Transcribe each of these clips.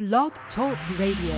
Blog Talk Radio.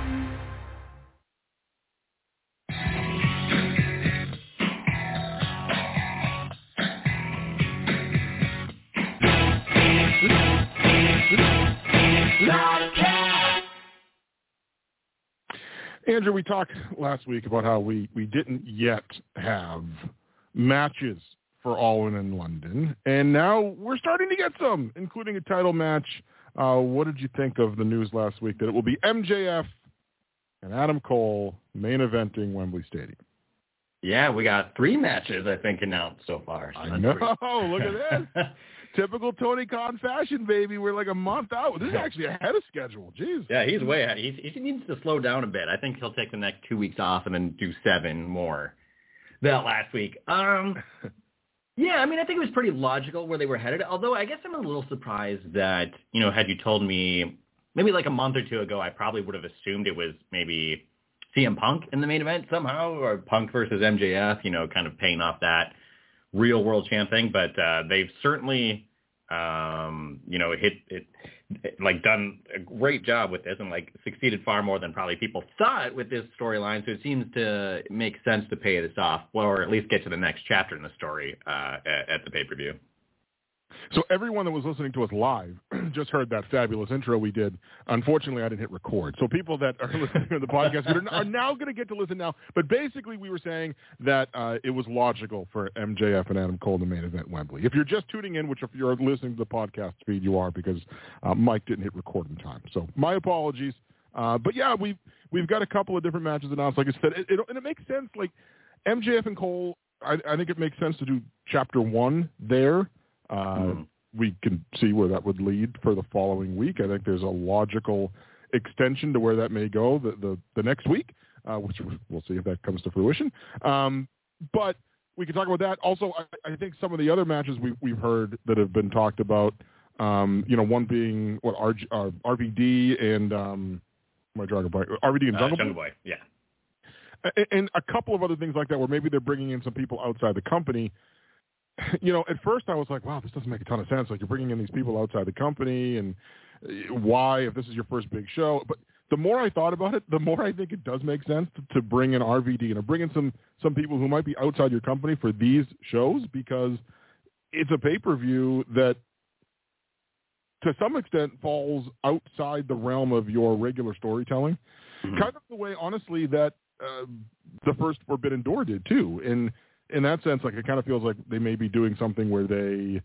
Andrew, we talked last week about how we didn't yet have matches for All In London, and now we're starting to get some, including a title match. What did you think of the news last week that it will be MJF and Adam Cole main eventing Wembley Stadium? Yeah, we got 3 matches, I think, announced so far. So I know. Look at this. Typical Tony Khan fashion, baby. We're like a month out. This is actually ahead of schedule. Jeez. Yeah, he's way ahead. He needs to slow down a bit. I think he'll take the next 2 weeks off and then do 7 more that last week. Yeah, I mean, I think it was pretty logical where they were headed, although I guess I'm a little surprised that, had you told me maybe like a month or 2 ago, I probably would have assumed it was maybe CM Punk in the main event somehow, or Punk versus MJF, kind of paying off that real world champ thing. But they've certainly, done a great job with this and succeeded far more than probably people thought with this storyline. So it seems to make sense to pay this off, or at least get to the next chapter in the story at the pay-per-view. So everyone that was listening to us live just heard that fabulous intro we did. Unfortunately, I didn't hit record. So people that are listening to the podcast are now going to get to listen now. But basically, we were saying that it was logical for MJF and Adam Cole to main event Wembley. If you're just tuning in, which if you're listening to the podcast feed, you are, because Mike didn't hit record in time. So my apologies. But yeah, we've got a couple of different matches announced. Like I said, and it makes sense. Like MJF and Cole, I think it makes sense to do Chapter 1 there. We can see where that would lead for the following week. I think there's a logical extension to where that may go the next week, which we'll see if that comes to fruition. But we can talk about that. Also, I think some of the other matches we've heard that have been talked about, one being RVD and RVD and Jungle Boy, yeah. And a couple of other things like that where maybe they're bringing in some people outside the company. At first I was like, wow, this doesn't make a ton of sense. Like, you're bringing in these people outside the company, and why, if this is your first big show? But the more I thought about it, the more I think it does make sense to bring in RVD and bring in some people who might be outside your company for these shows, because it's a pay-per-view that to some extent falls outside the realm of your regular storytelling. Mm-hmm. Kind of the way, honestly, that the first Forbidden Door did too. In that sense, it kind of feels like they may be doing something where they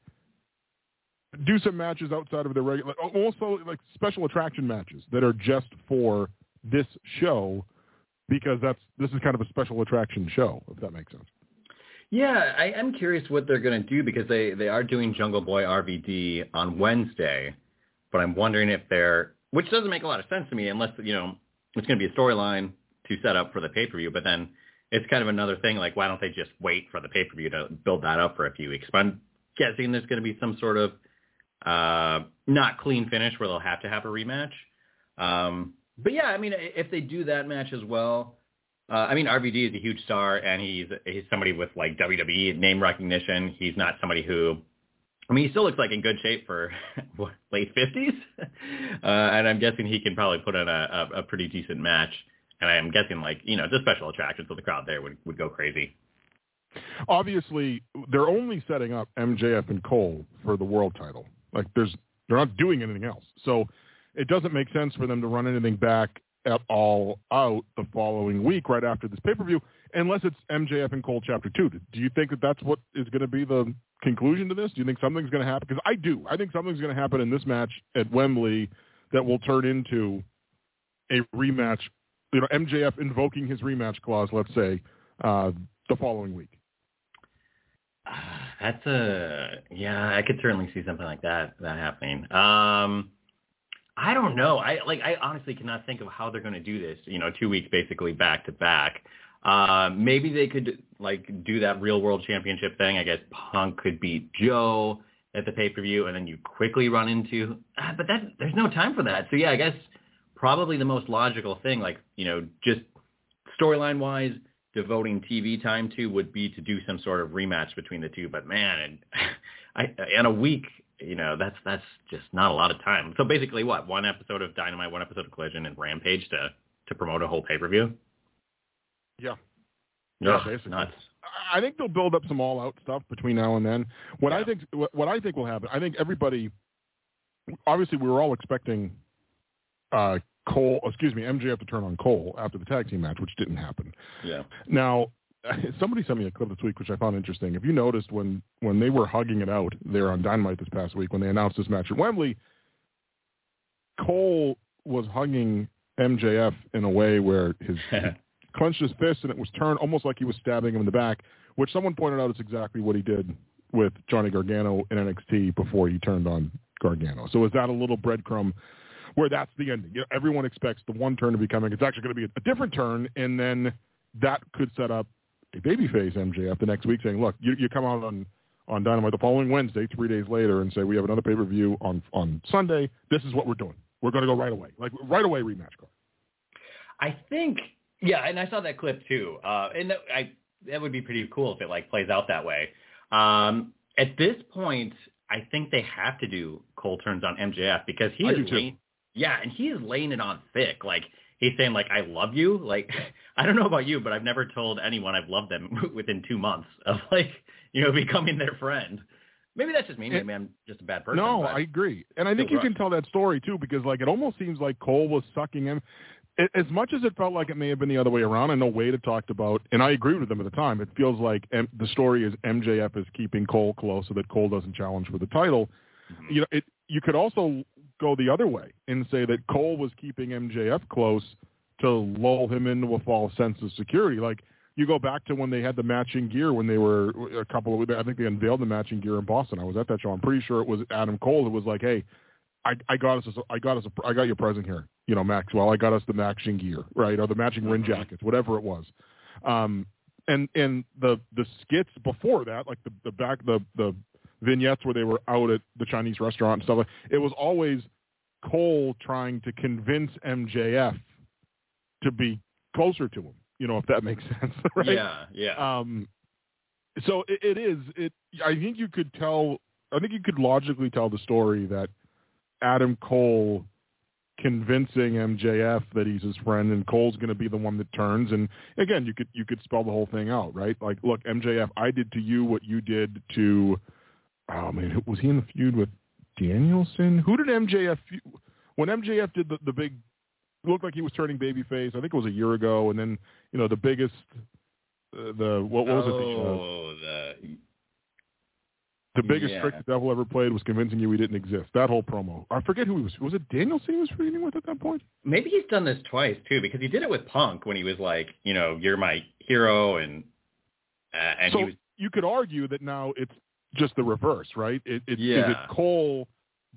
do some matches outside of their regular, also like special attraction matches that are just for this show, because this is kind of a special attraction show, if that makes sense. Yeah, I am curious what they're going to do, because they are doing Jungle Boy RVD on Wednesday, but I'm wondering if which doesn't make a lot of sense to me unless, it's going to be a storyline to set up for the pay-per-view, but then it's kind of another thing, why don't they just wait for the pay-per-view to build that up for a few weeks? But I'm guessing there's going to be some sort of not clean finish where they'll have to have a rematch. But yeah, I mean, if they do that match as well, RVD is a huge star, and he's somebody with WWE name recognition. He's not somebody who, he still looks in good shape for late 50s, and I'm guessing he can probably put in a pretty decent match. And I'm guessing, it's a special attraction, so the crowd there would go crazy. Obviously, they're only setting up MJF and Cole for the world title. They're not doing anything else. So it doesn't make sense for them to run anything back at all out the following week right after this pay-per-view, unless it's MJF and Cole Chapter 2. Do you think that that's what is going to be the conclusion to this? Do you think something's going to happen? Because I do. I think something's going to happen in this match at Wembley that will turn into a rematch. MJF invoking his rematch clause, let's say, the following week. I could certainly see something like that happening. I don't know. I honestly cannot think of how they're going to do this. 2 weeks basically back to back. Maybe they could do that real world championship thing. I guess Punk could beat Joe at the pay-per-view, and then you quickly run into. But there's no time for that. So yeah, I guess probably the most logical thing, just storyline-wise, devoting TV time to would be to do some sort of rematch between the two. But man, and a week that's just not a lot of time. So basically, what, one episode of Dynamite, one episode of Collision, and Rampage to promote a whole pay-per-view? Yeah. Yeah, basically. Nuts. I think they'll build up some all-out stuff between now and then. What Yeah. I think will happen, I think everybody, obviously we were all expecting MJF to turn on Cole after the tag team match, which didn't happen. Yeah. Now, somebody sent me a clip this week, which I found interesting. If you noticed when they were hugging it out there on Dynamite this past week, when they announced this match at Wembley, Cole was hugging MJF in a way where he clenched his fist and it was turned almost like he was stabbing him in the back, which someone pointed out is exactly what he did with Johnny Gargano in NXT before he turned on Gargano. So is that a little breadcrumb where that's the ending? You know, everyone expects the one turn to be coming. It's actually going to be a different turn, and then that could set up a babyface MJF the next week saying, look, you come out on Dynamite the following Wednesday, 3 days later, and say, we have another pay-per-view on Sunday. This is what we're doing. We're going to go right away. Like, right away rematch card. I think, yeah, and I saw that clip too. And that would be pretty cool if it, like, plays out that way. At this point, I think they have to do Cole turns on MJF because he is laying, and he is laying it on thick. Like, he's saying, like, I love you. Like, I don't know about you, but I've never told anyone I've loved them within 2 months of, like, becoming their friend. Maybe that's just me. Maybe I'm just a bad person. No, I agree. And I think you can tell that story, too, because, like, it almost seems like Cole was sucking him. As much as it felt like it may have been the other way around, I know Wade had talked about, and I agreed with them at the time, it feels like the story is MJF is keeping Cole close so that Cole doesn't challenge for the title. Mm-hmm. You could also go the other way and say that Cole was keeping MJF close to lull him into a false sense of security. Like, you go back to when they had the matching gear when they were I think they unveiled the matching gear in Boston. I was at that show. I'm pretty sure it was Adam Cole who was like, hey, I got your present here, Maxwell. I got us the matching gear, right, or the matching ring jackets, whatever it was. And the skits before that, like the vignettes where they were out at the Chinese restaurant and stuff, it was always Cole trying to convince MJF to be closer to him, if that makes sense, right? Yeah. So I think you could logically tell the story that Adam Cole convincing MJF that he's his friend and Cole's going to be the one that turns. And again, you could spell the whole thing out, right? Like, look, MJF, I did to you what you did to, oh man, was he in the feud with Danielson? Who did MJF, when MJF did the big, looked like he was turning babyface, I think it was a year ago. And then, the biggest, what was it? The biggest trick the devil ever played was convincing you he didn't exist. That whole promo. I forget who he was. Was it Danielson he was feuding with at that point? Maybe he's done this twice, too, because he did it with Punk when he was like, you're my hero. And so he was, you could argue that now it's just the reverse, right? Is it Cole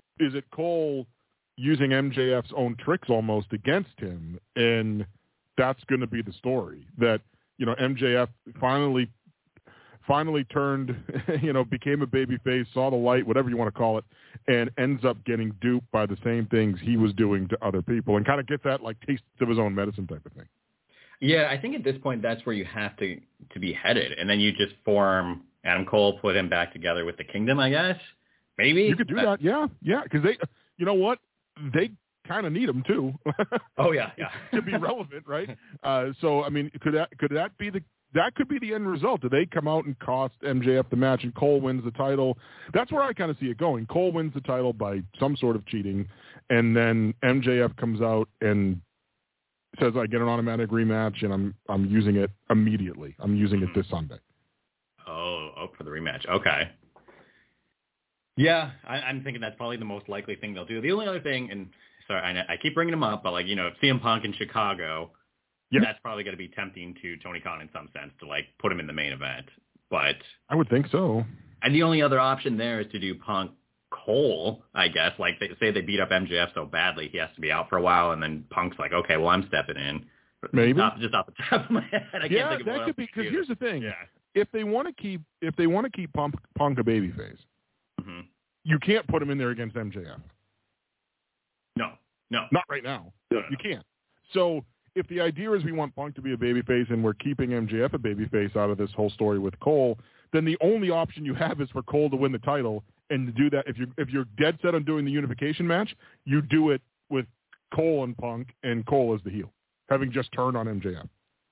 using MJF's own tricks almost against him? And that's going to be the story. That, MJF finally turned, became a babyface, saw the light, whatever you want to call it, and ends up getting duped by the same things he was doing to other people and kind of gets that, like, taste of his own medicine type of thing. Yeah, I think at this point that's where you have to be headed. And then you just form Adam Cole, put him back together with the Kingdom, I guess. Maybe. You could do that, yeah. Because they, you know what? They kind of need him, too. Oh, yeah. To be relevant, right? So, I mean, could that be that could be the end result. Do they come out and cost MJF the match and Cole wins the title? That's where I kind of see it going. Cole wins the title by some sort of cheating, and then MJF comes out and says, I get an automatic rematch, and I'm using it immediately. I'm using it this Sunday. Oh, for the rematch. Okay. Yeah, I'm thinking that's probably the most likely thing they'll do. The only other thing, and sorry, I keep bringing them up, but, like, CM Punk in Chicago, that's probably going to be tempting to Tony Khan in some sense to, like, put him in the main event. But I would think so. And the only other option there is to do Punk Cole, I guess. Like, they beat up MJF so badly he has to be out for a while, and then Punk's like, okay, well, I'm stepping in. Maybe just off the top of my head, I can't think of what that could be. Because here's the thing: Yeah. if they want to keep Punk a babyface, you can't put him in there against MJF. No, not right now. No. You can't. So if the idea is we want Punk to be a babyface and we're keeping MJF a babyface out of this whole story with Cole, then the only option you have is for Cole to win the title And to do that, if you're dead set on doing the unification match, you do it with Cole and Punk, and Cole as the heel, having just turned on MJF.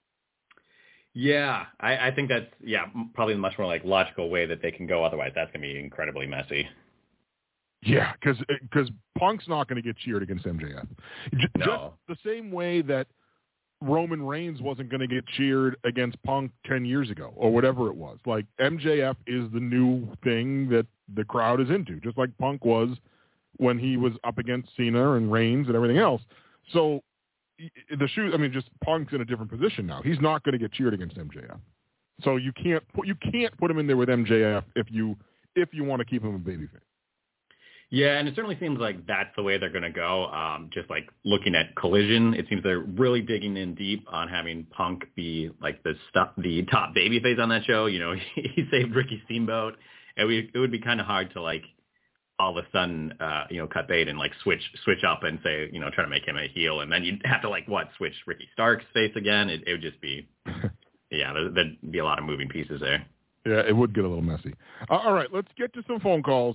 Yeah, I think that's probably the much more like logical way that they can go. Otherwise, that's going to be incredibly messy. Yeah, because Punk's not going to get cheered against MJF. No. Just the same way that Roman Reigns wasn't going to get cheered against Punk 10 years ago or whatever it was. Like, MJF is the new thing that the crowd is into, just like Punk was when he was up against Cena and Reigns and everything else. So just Punk's in a different position now. He's not going to get cheered against MJF. So you can't put him in there with MJF if you want to keep him a babyface. Yeah, and it certainly seems like that's the way they're going to go. Just like looking at Collision, it seems they're really digging in deep on having Punk be like the top babyface on that show. You know, he saved Ricky Steamboat, and it would be kind of hard to like all of a sudden, cut bait and like switch up and say, try to make him a heel, and then you'd have to switch Ricky Stark's face again. It would just be, there'd be a lot of moving pieces there. Yeah, it would get a little messy. All right, let's get to some phone calls.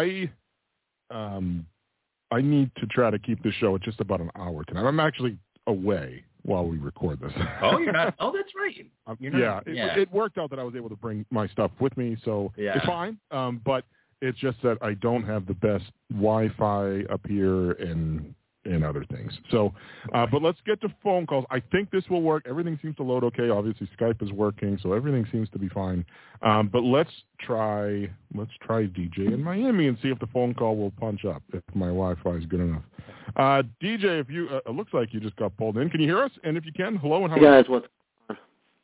I need to try to keep this show at just about an hour tonight. I'm actually away while we record this. Oh, you're not? Oh, that's right. It worked out that I was able to bring my stuff with me, so it's fine. But it's just that I don't have the best Wi-Fi up here and other things. So, but let's get to phone calls. I think this will work. Everything seems to load okay. Obviously, Skype is working, so everything seems to be fine. But let's try DJ in Miami and see if the phone call will punch up, if my Wi-Fi is good enough. DJ, if you, it looks like you just got pulled in. Can you hear us? And if you can, hello and how are you? Guys, what's going on?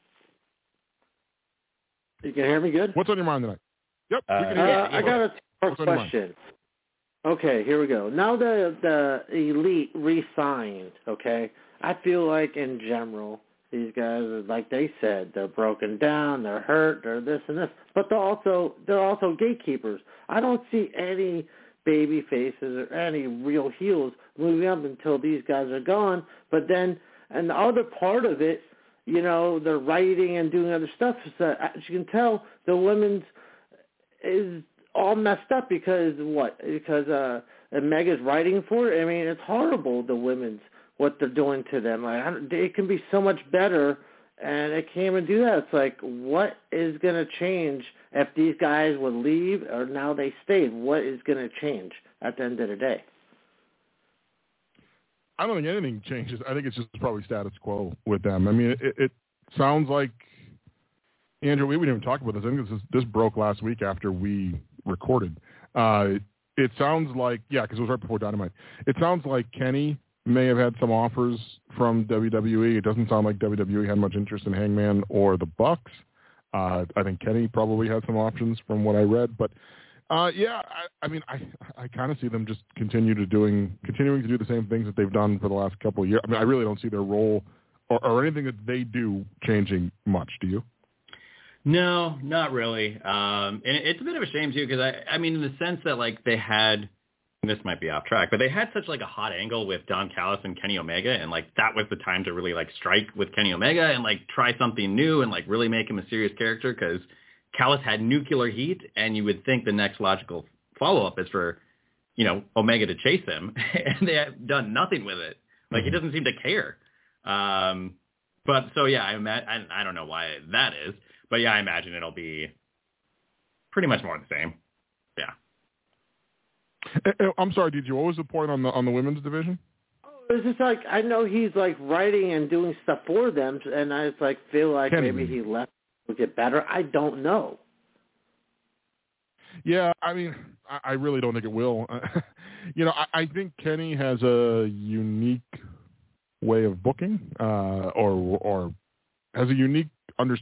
You can hear me good? What's on your mind tonight? Yep, we can hear you. I got a question. Okay, here we go. Now the Elite re-signed, okay, I feel like in general, these guys, like they said, they're broken down, they're hurt, they're this and this, but they're also gatekeepers. I don't see any baby faces or any real heels moving up until these guys are gone. But then, and the other part of it, they're writing and doing other stuff. So as you can tell, the women's is all messed up because Mega's writing for it. I mean, it's horrible, the women's, what they're doing to them. It can be so much better, and it can't even do that. It's like, what is going to change if these guys would leave or now they stayed? What is going to change at the end of the day? I don't think anything changes. I think it's just probably status quo with them. I mean, it sounds like, Andrew, we didn't even talk about this. I think this broke last week after we recorded. It sounds like, because it was right before Dynamite. It sounds like Kenny may have had some offers from WWE. It doesn't sound like WWE had much interest in Hangman or the Bucks. I think Kenny probably had some options from what I read. But, I kind of see them just continuing to do the same things that they've done for the last couple of years. I mean, I really don't see their role or anything that they do changing much. Do you? No, not really. And it's a bit of a shame too, because I mean, in the sense that they had, and this might be off track, but they had such a hot angle with Don Callis and Kenny Omega, and that was the time to really strike with Kenny Omega and try something new and really make him a serious character, because Callis had nuclear heat, and you would think the next logical follow-up is for, Omega to chase him, and they have done nothing with it. He doesn't seem to care. But so I don't know why that is. But I imagine it'll be pretty much more the same. Yeah. I'm sorry, DJ. What was the point on the women's division? Oh, it's just I know he's writing and doing stuff for them, and I just feel like maybe he left to get better. I don't know. Yeah, I mean, I really don't think it will. I think Kenny has a unique way of booking, or has a unique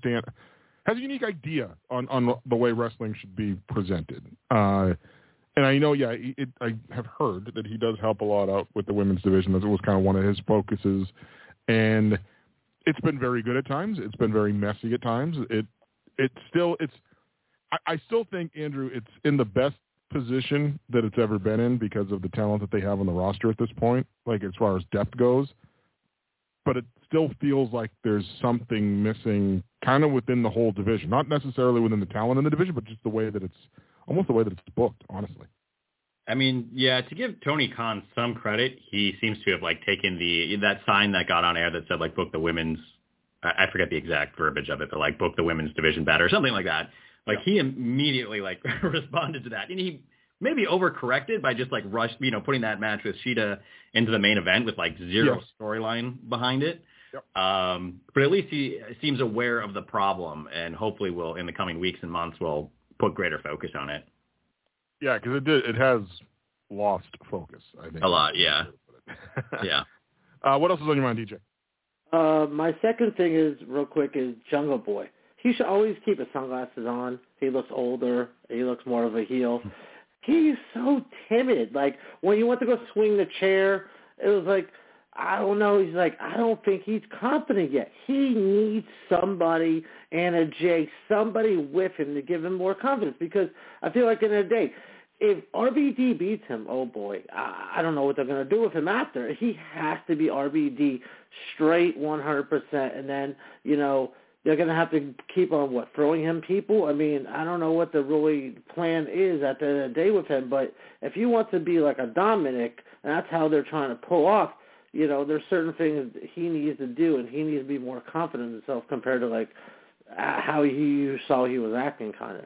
idea on the way wrestling should be presented. And I know, I have heard that he does help a lot out with the women's division, as it was kind of one of his focuses. And it's been very good at times. It's been very messy at times. I still think, Andrew, it's in the best position that it's ever been in because of the talent that they have on the roster at this point, as far as depth goes. But it still feels like there's something missing kind of within the whole division, not necessarily within the talent in the division, but just the way that it's almost the way that it's booked, honestly. I mean, yeah, to give Tony Khan some credit, he seems to have like taken that sign that got on air that said like book the women's, I forget the exact verbiage of it, but like book the women's division better or something like that. Like he immediately like responded to that, and he maybe overcorrected by just like putting that match with Shida into the main event with like zero storyline behind it. Yep. But at least he seems aware of the problem, and hopefully will in the coming weeks and months will put greater focus on it. Yeah, because it has lost focus, I think. A lot, yeah. Yeah. What else is on your mind, DJ? My second thing is, real quick, is Jungle Boy. He should always keep his sunglasses on. He looks older. He looks more of a heel. He's so timid. Like, when he went to go swing the chair, it was like, I don't know. He's like, I don't think he's confident yet. He needs somebody, Anna Jay, somebody with him to give him more confidence, because I feel like in a day, if RVD beats him, oh boy, I don't know what they're going to do with him after. He has to be RVD straight 100%, and then, they're going to have to keep on, throwing him people? I mean, I don't know what the really plan is at the end of the day with him, but if he wants to be like a Dominic, and that's how they're trying to pull off, there's certain things he needs to do, and he needs to be more confident in himself compared to, like, how you saw he was acting kind of.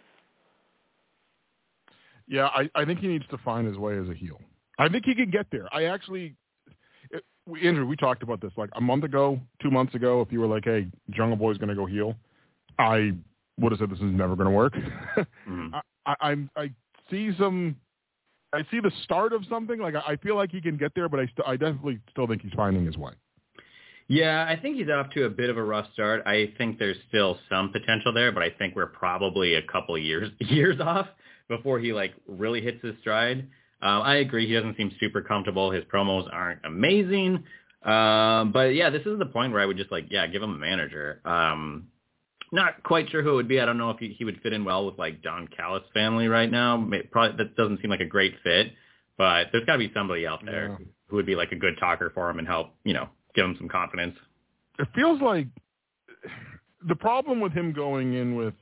Yeah, I think he needs to find his way as a heel. I think he can get there. Andrew, we talked about this like a month ago, 2 months ago. If you were like, hey, Jungle Boy's going to go heel, I would have said this is never going to work. Mm-hmm. I see the start of something. Like, I feel like he can get there, but I definitely still think he's finding his way. Yeah, I think he's off to a bit of a rough start. I think there's still some potential there, but I think we're probably a couple years off before he like really hits his stride. I agree. He doesn't seem super comfortable. His promos aren't amazing. But yeah, this is the point where I would just like, give him a manager. Not quite sure who it would be. I don't know if he would fit in well with like Don Callis' family right now. Probably that doesn't seem like a great fit, but there's got to be somebody out there who would be like a good talker for him and help, give him some confidence. It feels like the problem with him going in with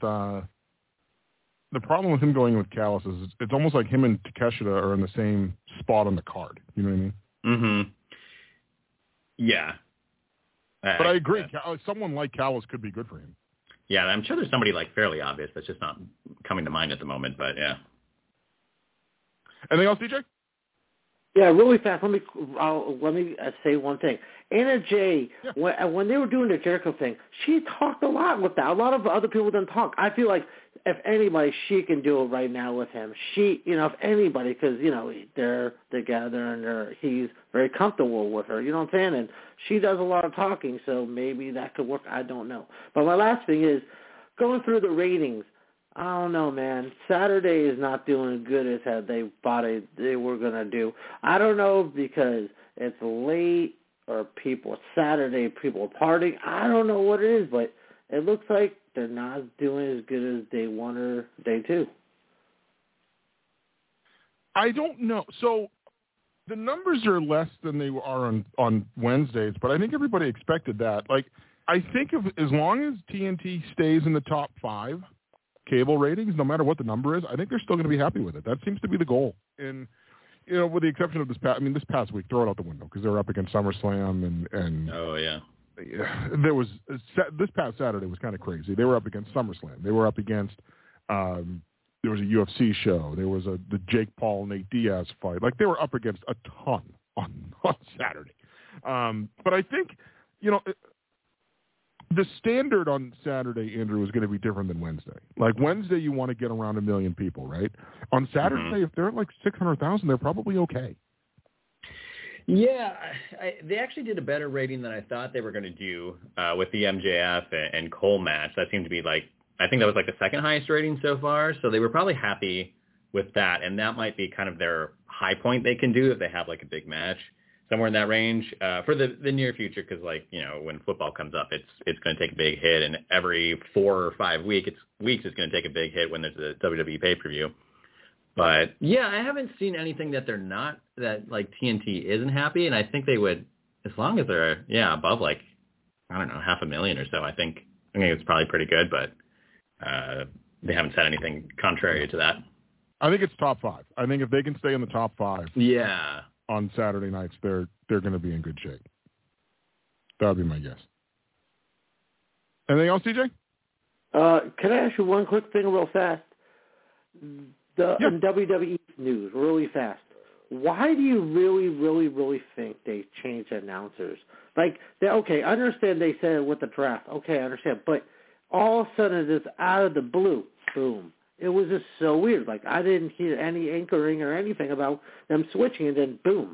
Callis is it's almost like him and Takeshita are in the same spot on the card. You know what I mean? Mm-hmm. Yeah. But I agree. Someone like Callis could be good for him. Yeah, I'm sure there's somebody like fairly obvious that's just not coming to mind at the moment, but yeah. Anything else, DJ? Yeah, really fast. Let me say one thing. Anna Jay, when they were doing the Jericho thing, she talked a lot with that. A lot of other people didn't talk. I feel like if anybody, she can do it right now with him. She, if anybody, because they're together and he's very comfortable with her. You know what I'm saying? And she does a lot of talking, so maybe that could work. I don't know. But my last thing is going through the ratings. I don't know, man. Saturday is not doing as good as they thought they were going to do. I don't know because it's late or Saturday people are partying. I don't know what it is, but it looks like they're not doing as good as day one or day two. I don't know. So the numbers are less than they are on Wednesdays, but I think everybody expected that. Like, I think as long as TNT stays in the top 5 cable ratings, no matter what the number is, I think they're still going to be happy with it. That seems to be the goal. And, with the exception of this past week, throw it out the window because they were up against SummerSlam and oh, yeah. There was this past Saturday was kind of crazy. They were up against SummerSlam. They were up against there was a UFC show. There was the Jake Paul Nate Diaz fight. Like, they were up against a ton on Saturday. But I think the standard on Saturday, Andrew, is going to be different than Wednesday. Like, Wednesday, you want to get around 1 million people, right? On Saturday, if they're at like 600,000, they're probably okay. Yeah, they actually did a better rating than I thought they were going to do with the MJF and Cole match. That seemed to be like, I think that was like the second highest rating so far. So they were probably happy with that. And that might be kind of their high point they can do if they have like a big match somewhere in that range for the near future. Because when football comes up, it's going to take a big hit. And every 4 or 5 weeks, it's going to take a big hit when there's a WWE pay-per-view. But yeah, I haven't seen anything that like TNT isn't happy, and I think they would, as long as they're above like, I don't know, 500,000 or so. I think it's probably pretty good, but they haven't said anything contrary to that. I think it's top 5. I think if they can stay in the top 5 on Saturday nights, they're going to be in good shape. That would be my guess. Anything else, TJ? Can I ask you one quick thing real fast? In WWE news, really fast. Why do you really, really, really think they changed announcers? Like, I understand they said it with the draft. Okay, I understand. But all of a sudden, it's out of the blue. Boom. It was just so weird. Like, I didn't hear any anchoring or anything about them switching, and then boom.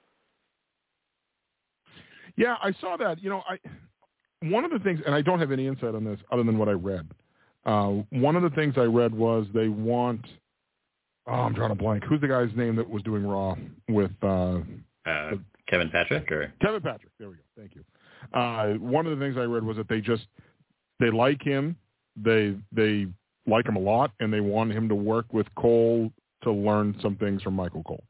Yeah, I saw that. One of the things, and I don't have any insight on this other than what I read. One of the things I read was they want. Oh, I'm drawing a blank. Who's the guy's name that was doing Raw with Kevin Patrick or Kevin Patrick? There we go. Thank you. One of the things I read was that they like him. They like him a lot, and they want him to work with Cole to learn some things from Michael Cole.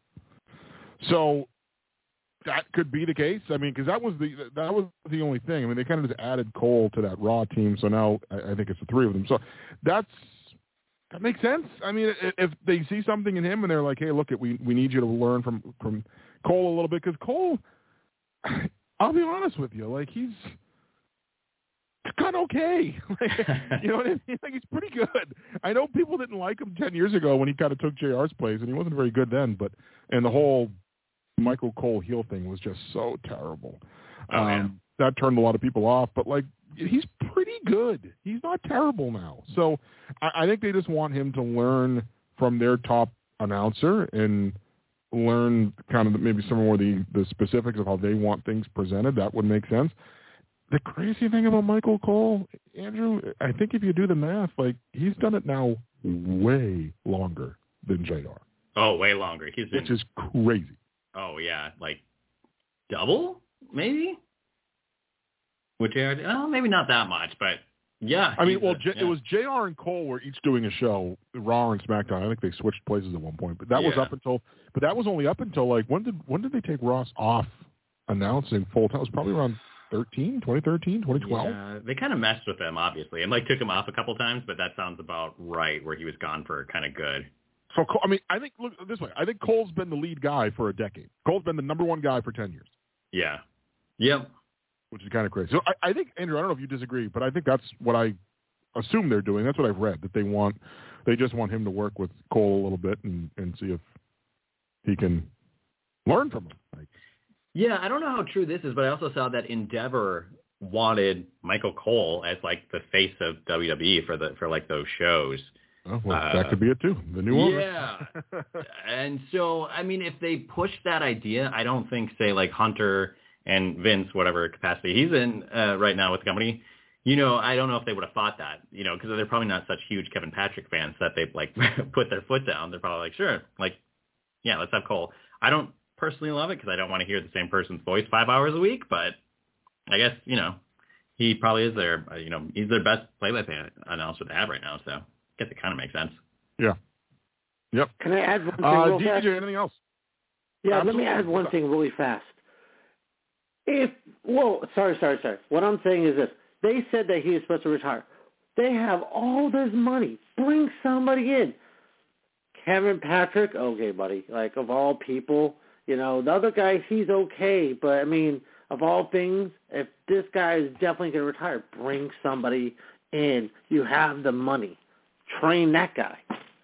So that could be the case. I mean, because that was the only thing. I mean, they kind of just added Cole to that Raw team, so now I think it's the 3 of them. So that makes sense. I mean, if they see something in him and they're like, hey, look, we need you to learn from Cole a little bit, because Cole, I'll be honest with you, like he's kind of okay. Like, you know what I mean? Like he's pretty good. I know people didn't like him 10 years ago when he kind of took JR's place, and he wasn't very good then. And the whole Michael Cole heel thing was just so terrible. That turned a lot of people off. But like, he's pretty good. He's not terrible now. So I think they just want him to learn from their top announcer and learn kind of maybe some more the specifics of how they want things presented. That would make sense. The crazy thing about Michael Cole, Andrew, I think if you do the math, like he's done it now way longer than JR. Oh, way longer. Which is crazy. Oh, yeah. Like double, maybe? With JR? Oh, maybe not that much, but yeah. I mean, it was JR and Cole were each doing a show, Raw and SmackDown. I think they switched places at one point, but that was only up until like, when did they take Ross off announcing full time? It was probably around 2013, 2012. Yeah, they kind of messed with him, obviously, and like took him off a couple times, but that sounds about right where he was gone for kind of good. So, I mean, I think, look this way. I think Cole's been the lead guy for a decade. Cole's been the number one guy for 10 years. Yeah. Yep. Which is kind of crazy. So I think, Andrew, I don't know if you disagree, but I think that's what I assume they're doing. That's what I've read, that they just want him to work with Cole a little bit and see if he can learn from him. Like, yeah, I don't know how true this is, but I also saw that Endeavor wanted Michael Cole as like the face of WWE for like those shows. Oh, well, that could be it too. The new owner. Yeah. And so, I mean, if they push that idea, I don't think, say, like Hunter and Vince, whatever capacity he's in right now with the company, I don't know if they would have thought that, because they're probably not such huge Kevin Patrick fans that they've like put their foot down. They're probably like, sure, like, yeah, let's have Cole. I don't personally love it because I don't want to hear the same person's voice 5 hours a week, but I guess, he probably is their, he's their best play-by-play announcer they have right now, so. I guess it kind of makes sense. Yeah. Yep. Can I add one thing real fast? DJ, anything else? Yeah, Absolutely. Let me add one thing really fast. Sorry. What I'm saying is this. They said that he is supposed to retire. They have all this money. Bring somebody in. Kevin Patrick, okay, buddy. Like, of all people, the other guy, he's okay. But, I mean, of all things, if this guy is definitely going to retire, bring somebody in. You have the money. Train that guy.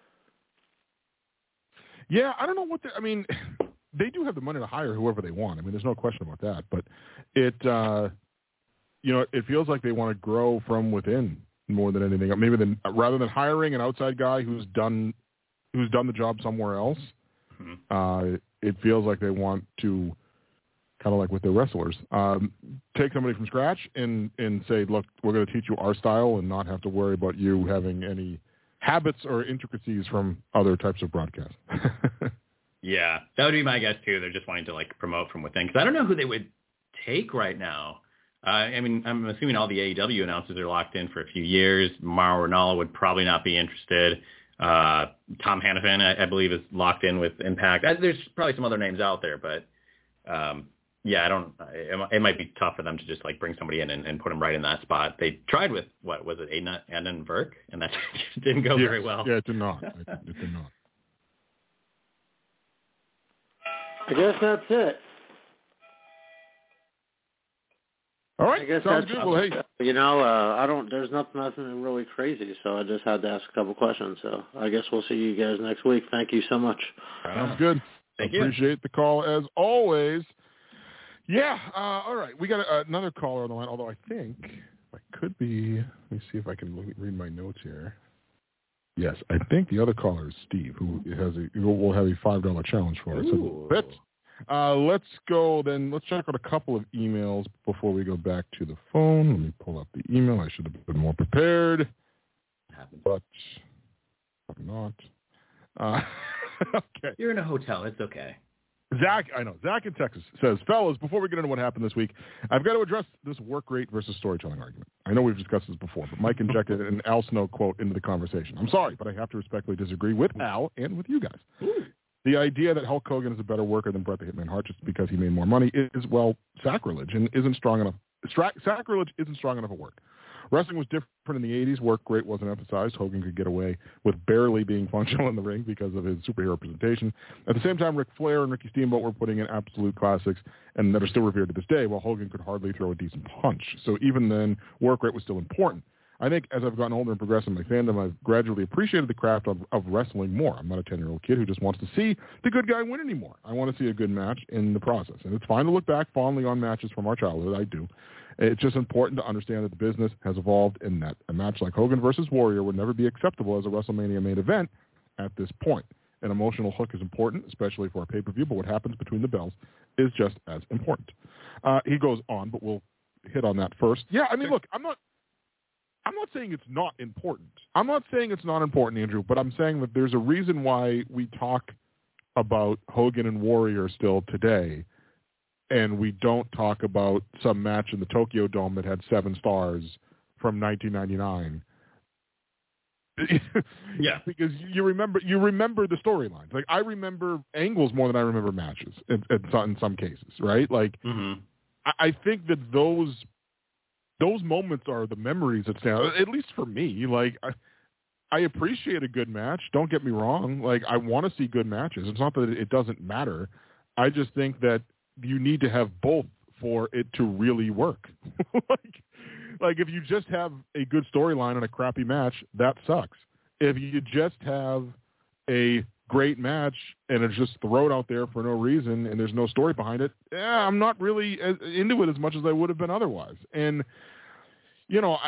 Yeah, I don't know what they do have the money to hire whoever they want. I mean, there's no question about that. But it, it feels like they want to grow from within more than anything. Maybe rather than hiring an outside guy who's done the job somewhere else. Mm-hmm. It feels like they want to, kind of like with their wrestlers, take somebody from scratch and say, look, we're going to teach you our style and not have to worry about you having any habits or intricacies from other types of broadcasts. Yeah, that would be my guess too. They're just wanting to like promote from within, because I don't know who they would take right now. I mean, I'm assuming all the AEW announcers are locked in for a few years. Mauro Ranallo would probably not be interested. Tom Hannafin, I believe, is locked in with Impact. There's probably some other names out there, but yeah, it might be tough for them to just like bring somebody in and put them right in that spot. They tried with, what was it, Adnan Virk, and that didn't go very well. Yeah, it did not. It did not. I guess that's it. All right, I guess sounds that's good. Well, hey, there's nothing really crazy, so I just had to ask a couple questions. So I guess we'll see you guys next week. Thank you so much. Sounds good. Thank you. Appreciate the call as always. Yeah. All right, we got another caller on the line. Although I think I could be. Let me see if I can read my notes here. Yes, I think the other caller is Steve, who will have a $5 challenge for us. Let's go then. Let's check out a couple of emails before we go back to the phone. Let me pull up the email. I should have been more prepared, but I'm not. Okay. You're in a hotel. It's okay. Zach in Texas says, fellas, before we get into what happened this week, I've got to address this work rate versus storytelling argument. I know we've discussed this before, but Mike injected an Al Snow quote into the conversation. I'm sorry, but I have to respectfully disagree with Al and with you guys. Ooh. The idea that Hulk Hogan is a better worker than Bret the Hitman Hart just because he made more money is, well, sacrilege and isn't strong enough. Sacrilege isn't strong enough at work. Wrestling was different in the 80s. Work rate wasn't emphasized. Hogan could get away with barely being functional in the ring because of his superhero presentation. At the same time, Ric Flair and Ricky Steamboat were putting in absolute classics and that are still revered to this day, while Hogan could hardly throw a decent punch. So even then, work rate was still important. I think as I've gotten older and progressed in my fandom, I've gradually appreciated the craft of wrestling more. I'm not a 10-year-old kid who just wants to see the good guy win anymore. I want to see a good match in the process. And it's fine to look back fondly on matches from our childhood. I do. It's just important to understand that the business has evolved and that a match like Hogan versus Warrior would never be acceptable as a WrestleMania main event at this point. An emotional hook is important, especially for a pay-per-view, but what happens between the bells is just as important. He goes on, but we'll hit on that first. Yeah, I mean, look, I'm not saying it's not important. I'm not saying it's not important, Andrew, but I'm saying that there's a reason why we talk about Hogan and Warrior still today, and we don't talk about some match in the Tokyo Dome that had 7 stars from 1999. Yeah, because you remember the storylines. Like, I remember angles more than I remember matches in some cases, right? Like, I think that those moments are the memories that stand out, at least for me. Like, I appreciate a good match. Don't get me wrong. Like, I want to see good matches. It's not that it doesn't matter. I just think that you need to have both for it to really work. like if you just have a good storyline and a crappy match, that sucks. If you just have a great match and it's just thrown out there for no reason and there's no story behind it, I'm not really into it as much as I would have been otherwise. And, you know,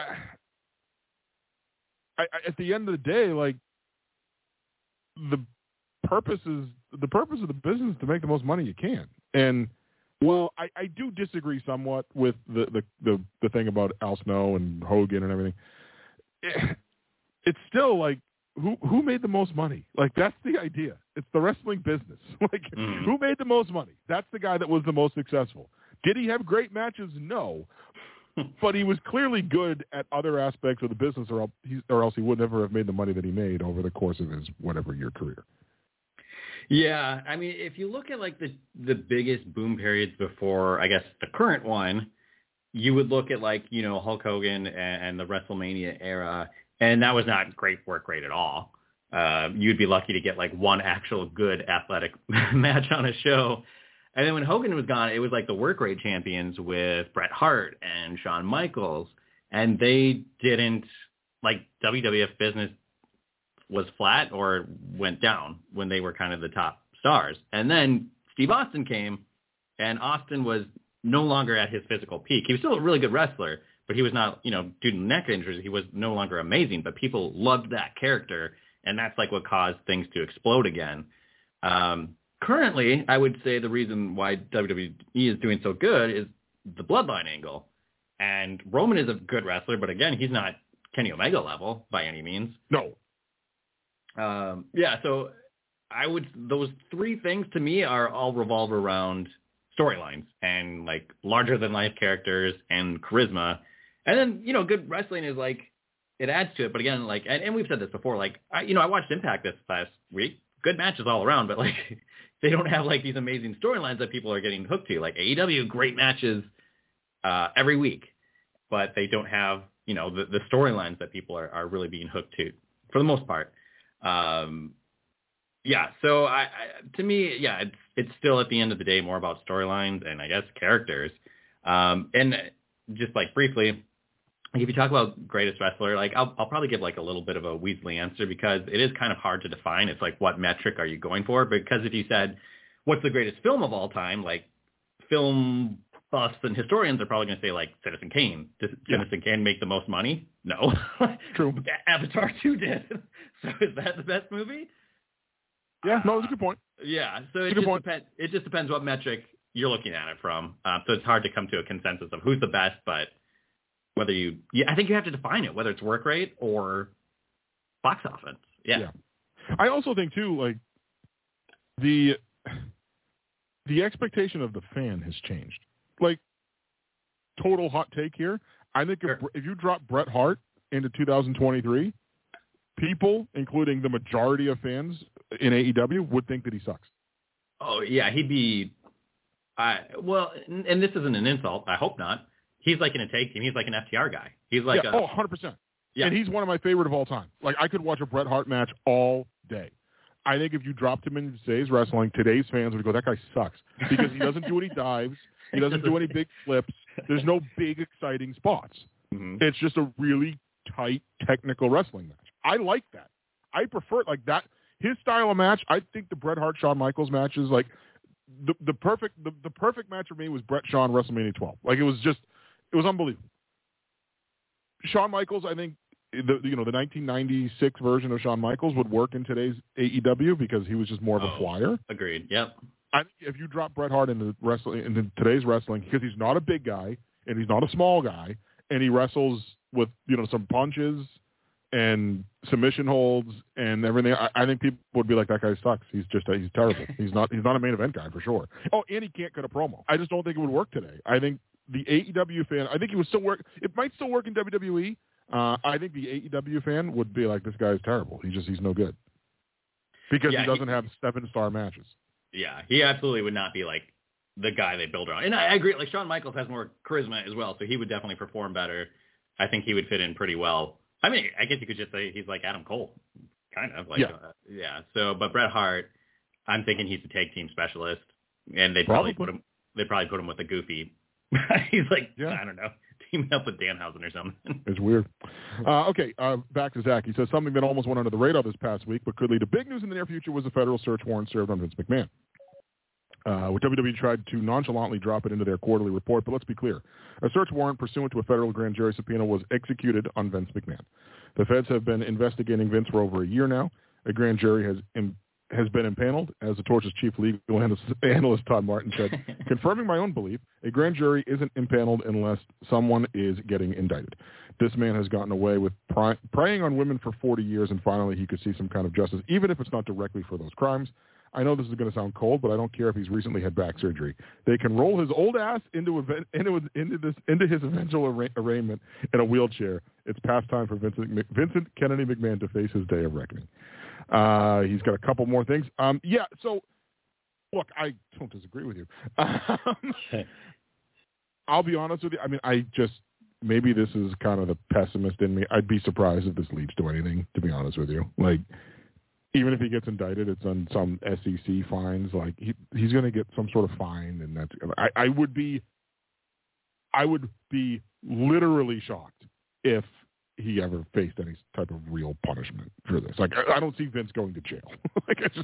I at the end of the day, like, the purpose of the business is to make the most money you can. And, well, I do disagree somewhat with the thing about Al Snow and Hogan and everything. It's still like, who made the most money? Like, that's the idea. It's the wrestling business. Like, who made the most money? That's the guy that was the most successful. Did he have great matches? No. But he was clearly good at other aspects of the business, or else he would never have made the money that he made over the course of his whatever-year career. Yeah, I mean, if you look at, like, the biggest boom periods before, I guess, the current one, you would look at, like, you know, Hulk Hogan and the WrestleMania era, and that was not great work rate at all. You'd be lucky to get, like, one actual good athletic match on a show. And then when Hogan was gone, it was like the work rate champions with Bret Hart and Shawn Michaels, and they didn't, like, WWF business was flat or went down when they were kind of the top stars. And then Steve Austin came, and Austin was no longer at his physical peak. He was still a really good wrestler, but he was not, you know, due to neck injuries, he was no longer amazing, but people loved that character, and that's like what caused things to explode again. Currently, I would say the reason why WWE is doing so good is the bloodline angle. And Roman is a good wrestler, but again, he's not Kenny Omega level by any means. No. So those three things to me are all revolve around storylines and, like, larger than life characters and charisma. And then, you know, good wrestling is, like, it adds to it. But again, like, and we've said this before, like, I watched Impact this last week. Good matches all around, but, like, they don't have, like, these amazing storylines that people are getting hooked to. Like AEW, great matches every week, but they don't have, you know, the storylines that people are really being hooked to for the most part. Yeah, so to me, yeah, it's still at the end of the day more about storylines and I guess characters. And just like briefly, like if you talk about greatest wrestler, like I'll probably give like a little bit of a Weasley answer because it is kind of hard to define. It's like what metric are you going for? Because if you said what's the greatest film of all time, like film buffs and historians are probably going to say like Citizen Kane. Does Citizen Kane make the most money? No. True. Avatar 2 did. So is that the best movie? Yeah, no, that's a good point. Yeah, so it just depends what metric you're looking at it from. So it's hard to come to a consensus of who's the best, but whether I think you have to define it, whether it's work rate or box office. Yeah. I also think too, like the expectation of the fan has changed. Like, total hot take here. I think if you drop Bret Hart into 2023, people, including the majority of fans in AEW, would think that he sucks. Oh yeah, he'd be. Well, and this isn't an insult. I hope not. He's like in a take team. He's like an FTR guy. He's like 100%. Yeah. And he's one of my favorite of all time. Like, I could watch a Bret Hart match all day. I think if you dropped him in today's wrestling, today's fans would go, that guy sucks. Because he doesn't do any dives. He doesn't do any big flips. There's no big, exciting spots. Mm-hmm. It's just a really tight, technical wrestling match. I like that. I prefer it like that. His style of match, I think the Bret Hart-Shawn Michaels match is like the perfect match for me was Bret-Shawn WrestleMania 12. Like, it was unbelievable. Shawn Michaels, I think, the 1996 version of Shawn Michaels would work in today's AEW because he was just more of a flyer. Agreed. Yep. If you drop Bret Hart into today's wrestling, because he's not a big guy and he's not a small guy, and he wrestles with some punches and submission holds and everything, I think people would be like, that guy sucks. He's terrible. He's not a main event guy for sure. Oh, and he can't cut a promo. I just don't think it would work today. I think the AEW fan, I think it would still work. It might still work in WWE. I think the AEW fan would be like, this guy's terrible. He's no good because he doesn't have 7-star matches. Yeah, he absolutely would not be like the guy they build around. And I agree. Like, Shawn Michaels has more charisma as well, so he would definitely perform better. I think he would fit in pretty well. I mean, I guess you could just say he's like Adam Cole, kind of. Like, So, but Bret Hart, I'm thinking he's a tag team specialist, and they'd probably put him with a goofy. He's like, I don't know, teaming up with Danhausen or something. It's weird. Okay, back to Zach. He says something that almost went under the radar this past week, but could lead to big news in the near future was a federal search warrant served on Vince McMahon. WWE tried to nonchalantly drop it into their quarterly report, but let's be clear. A search warrant pursuant to a federal grand jury subpoena was executed on Vince McMahon. The feds have been investigating Vince for over a year now. A grand jury has been impaneled, as the Torch's chief legal analyst Todd Martin said, confirming my own belief, a grand jury isn't impaneled unless someone is getting indicted. This man has gotten away with preying on women for 40 years, and finally he could see some kind of justice, even if it's not directly for those crimes. I know this is going to sound cold, but I don't care if he's recently had back surgery. They can roll his old ass into his eventual arraignment in a wheelchair. It's past time for Vincent Kennedy McMahon to face his day of reckoning. He's got a couple more things. So look, I don't disagree with you. I'll be honest with you. I mean, maybe this is kind of the pessimist in me. I'd be surprised if this leads to anything, to be honest with you. Like, even if he gets indicted, it's on some SEC fines. Like, he's going to get some sort of fine, and that's. I would be literally shocked if he ever faced any type of real punishment for this. Like, I don't see Vince going to jail. I just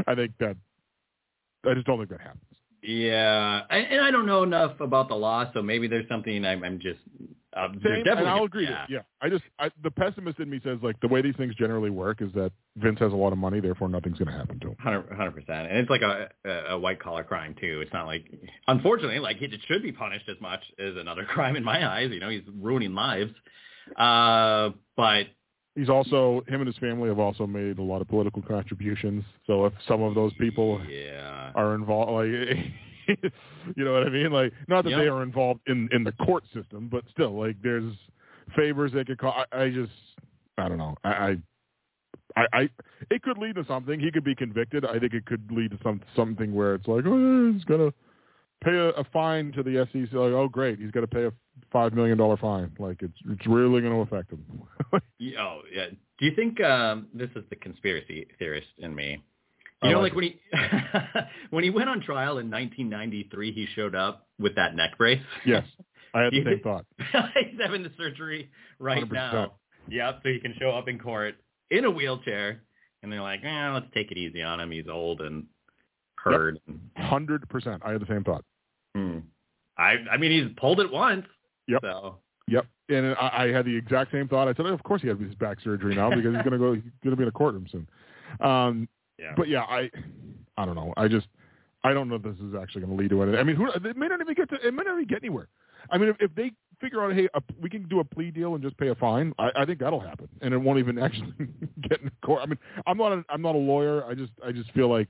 don't think that happens. Yeah, and I don't know enough about the law, so maybe there's something I'm just. Same, and I'll agree. The pessimist in me says, like, the way these things generally work is that Vince has a lot of money, therefore nothing's going to happen to him. 100%, and it's like a white collar crime too. It's not like, unfortunately, like, it should be punished as much as another crime in my eyes. You know, he's ruining lives, but. He's also, him and his family have also made a lot of political contributions. So if some of those people are involved, like, you know what I mean? Like, not that they are involved in the court system, but still, like, there's favors they could call. I don't know. It could lead to something. He could be convicted. I think it could lead to something where it's like, oh, he's going to pay a fine to the SEC. Like, oh, great, he's got to pay a $5 million fine. Like, it's really going to affect him. Oh, yeah. Do you think this is the conspiracy theorist in me? You know, like when he when he went on trial in 1993, he showed up with that neck brace. Yes, I had the same thought. He's having the surgery right 100%. Now. Yep, so he can show up in court in a wheelchair, and they're like, let's take it easy on him. He's old and hurt. Yep. 100%. I had the same thought. I mean, he's pulled it once. Yep. So. Yep. And I had the exact same thought. I said, of course he has his back surgery now because he's going to be in a courtroom soon. Yeah. But yeah, I don't know. I don't know if this is actually going to lead to anything. I mean, it may not even get anywhere. I mean, if they figure out, hey, we can do a plea deal and just pay a fine, I think that'll happen, and it won't even actually get in court. I mean, I'm not a lawyer. I just feel like,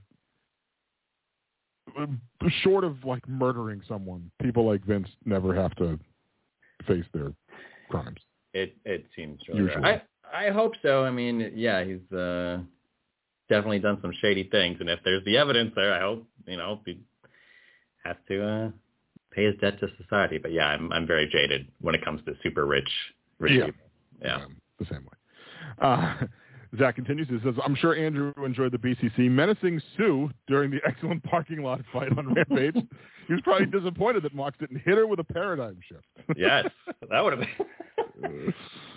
short of like murdering someone, people like Vince never have to face their crimes. It seems really rare. I hope so. I mean, yeah, he's definitely done some shady things, and if there's the evidence there, I hope he has to pay his debt to society. But yeah, I'm very jaded when it comes to super rich people. Yeah, the same way. Zach continues. He says, I'm sure Andrew enjoyed the BCC menacing Sue during the excellent parking lot fight on Rampage. He was probably disappointed that Mox didn't hit her with a paradigm shift. Yes, that would have been.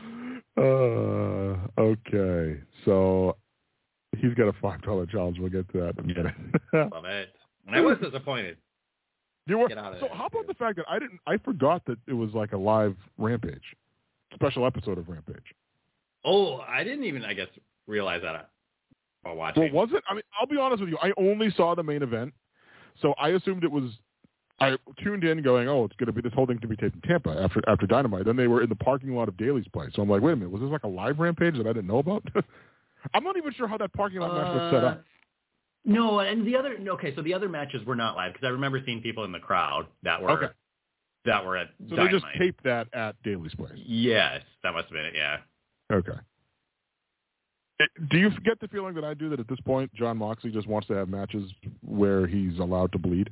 Okay, so he's got a $5 challenge. We'll get to that in a minute. Love it. And I was disappointed. You were. Get out of so there. how about the fact that I forgot that it was like a live Rampage, special episode of Rampage. Oh, I didn't even, I guess, realize that while watching. Well, was it? I mean, I'll be honest with you. I only saw the main event, so I assumed it was. I tuned in going, it's going to be this whole thing to be taped in Tampa after Dynamite. Then they were in the parking lot of Daly's place. So I'm like, wait a minute, was this like a live Rampage that I didn't know about? I'm not even sure how that parking lot match was set up. No, and so the other matches were not live because I remember seeing people in the crowd that were at So Dynamite. they just taped that at Daly's place. Yes, that must have been it. Yeah. Okay. Do you get the feeling that I do that at this point, Jon Moxley just wants to have matches where he's allowed to bleed?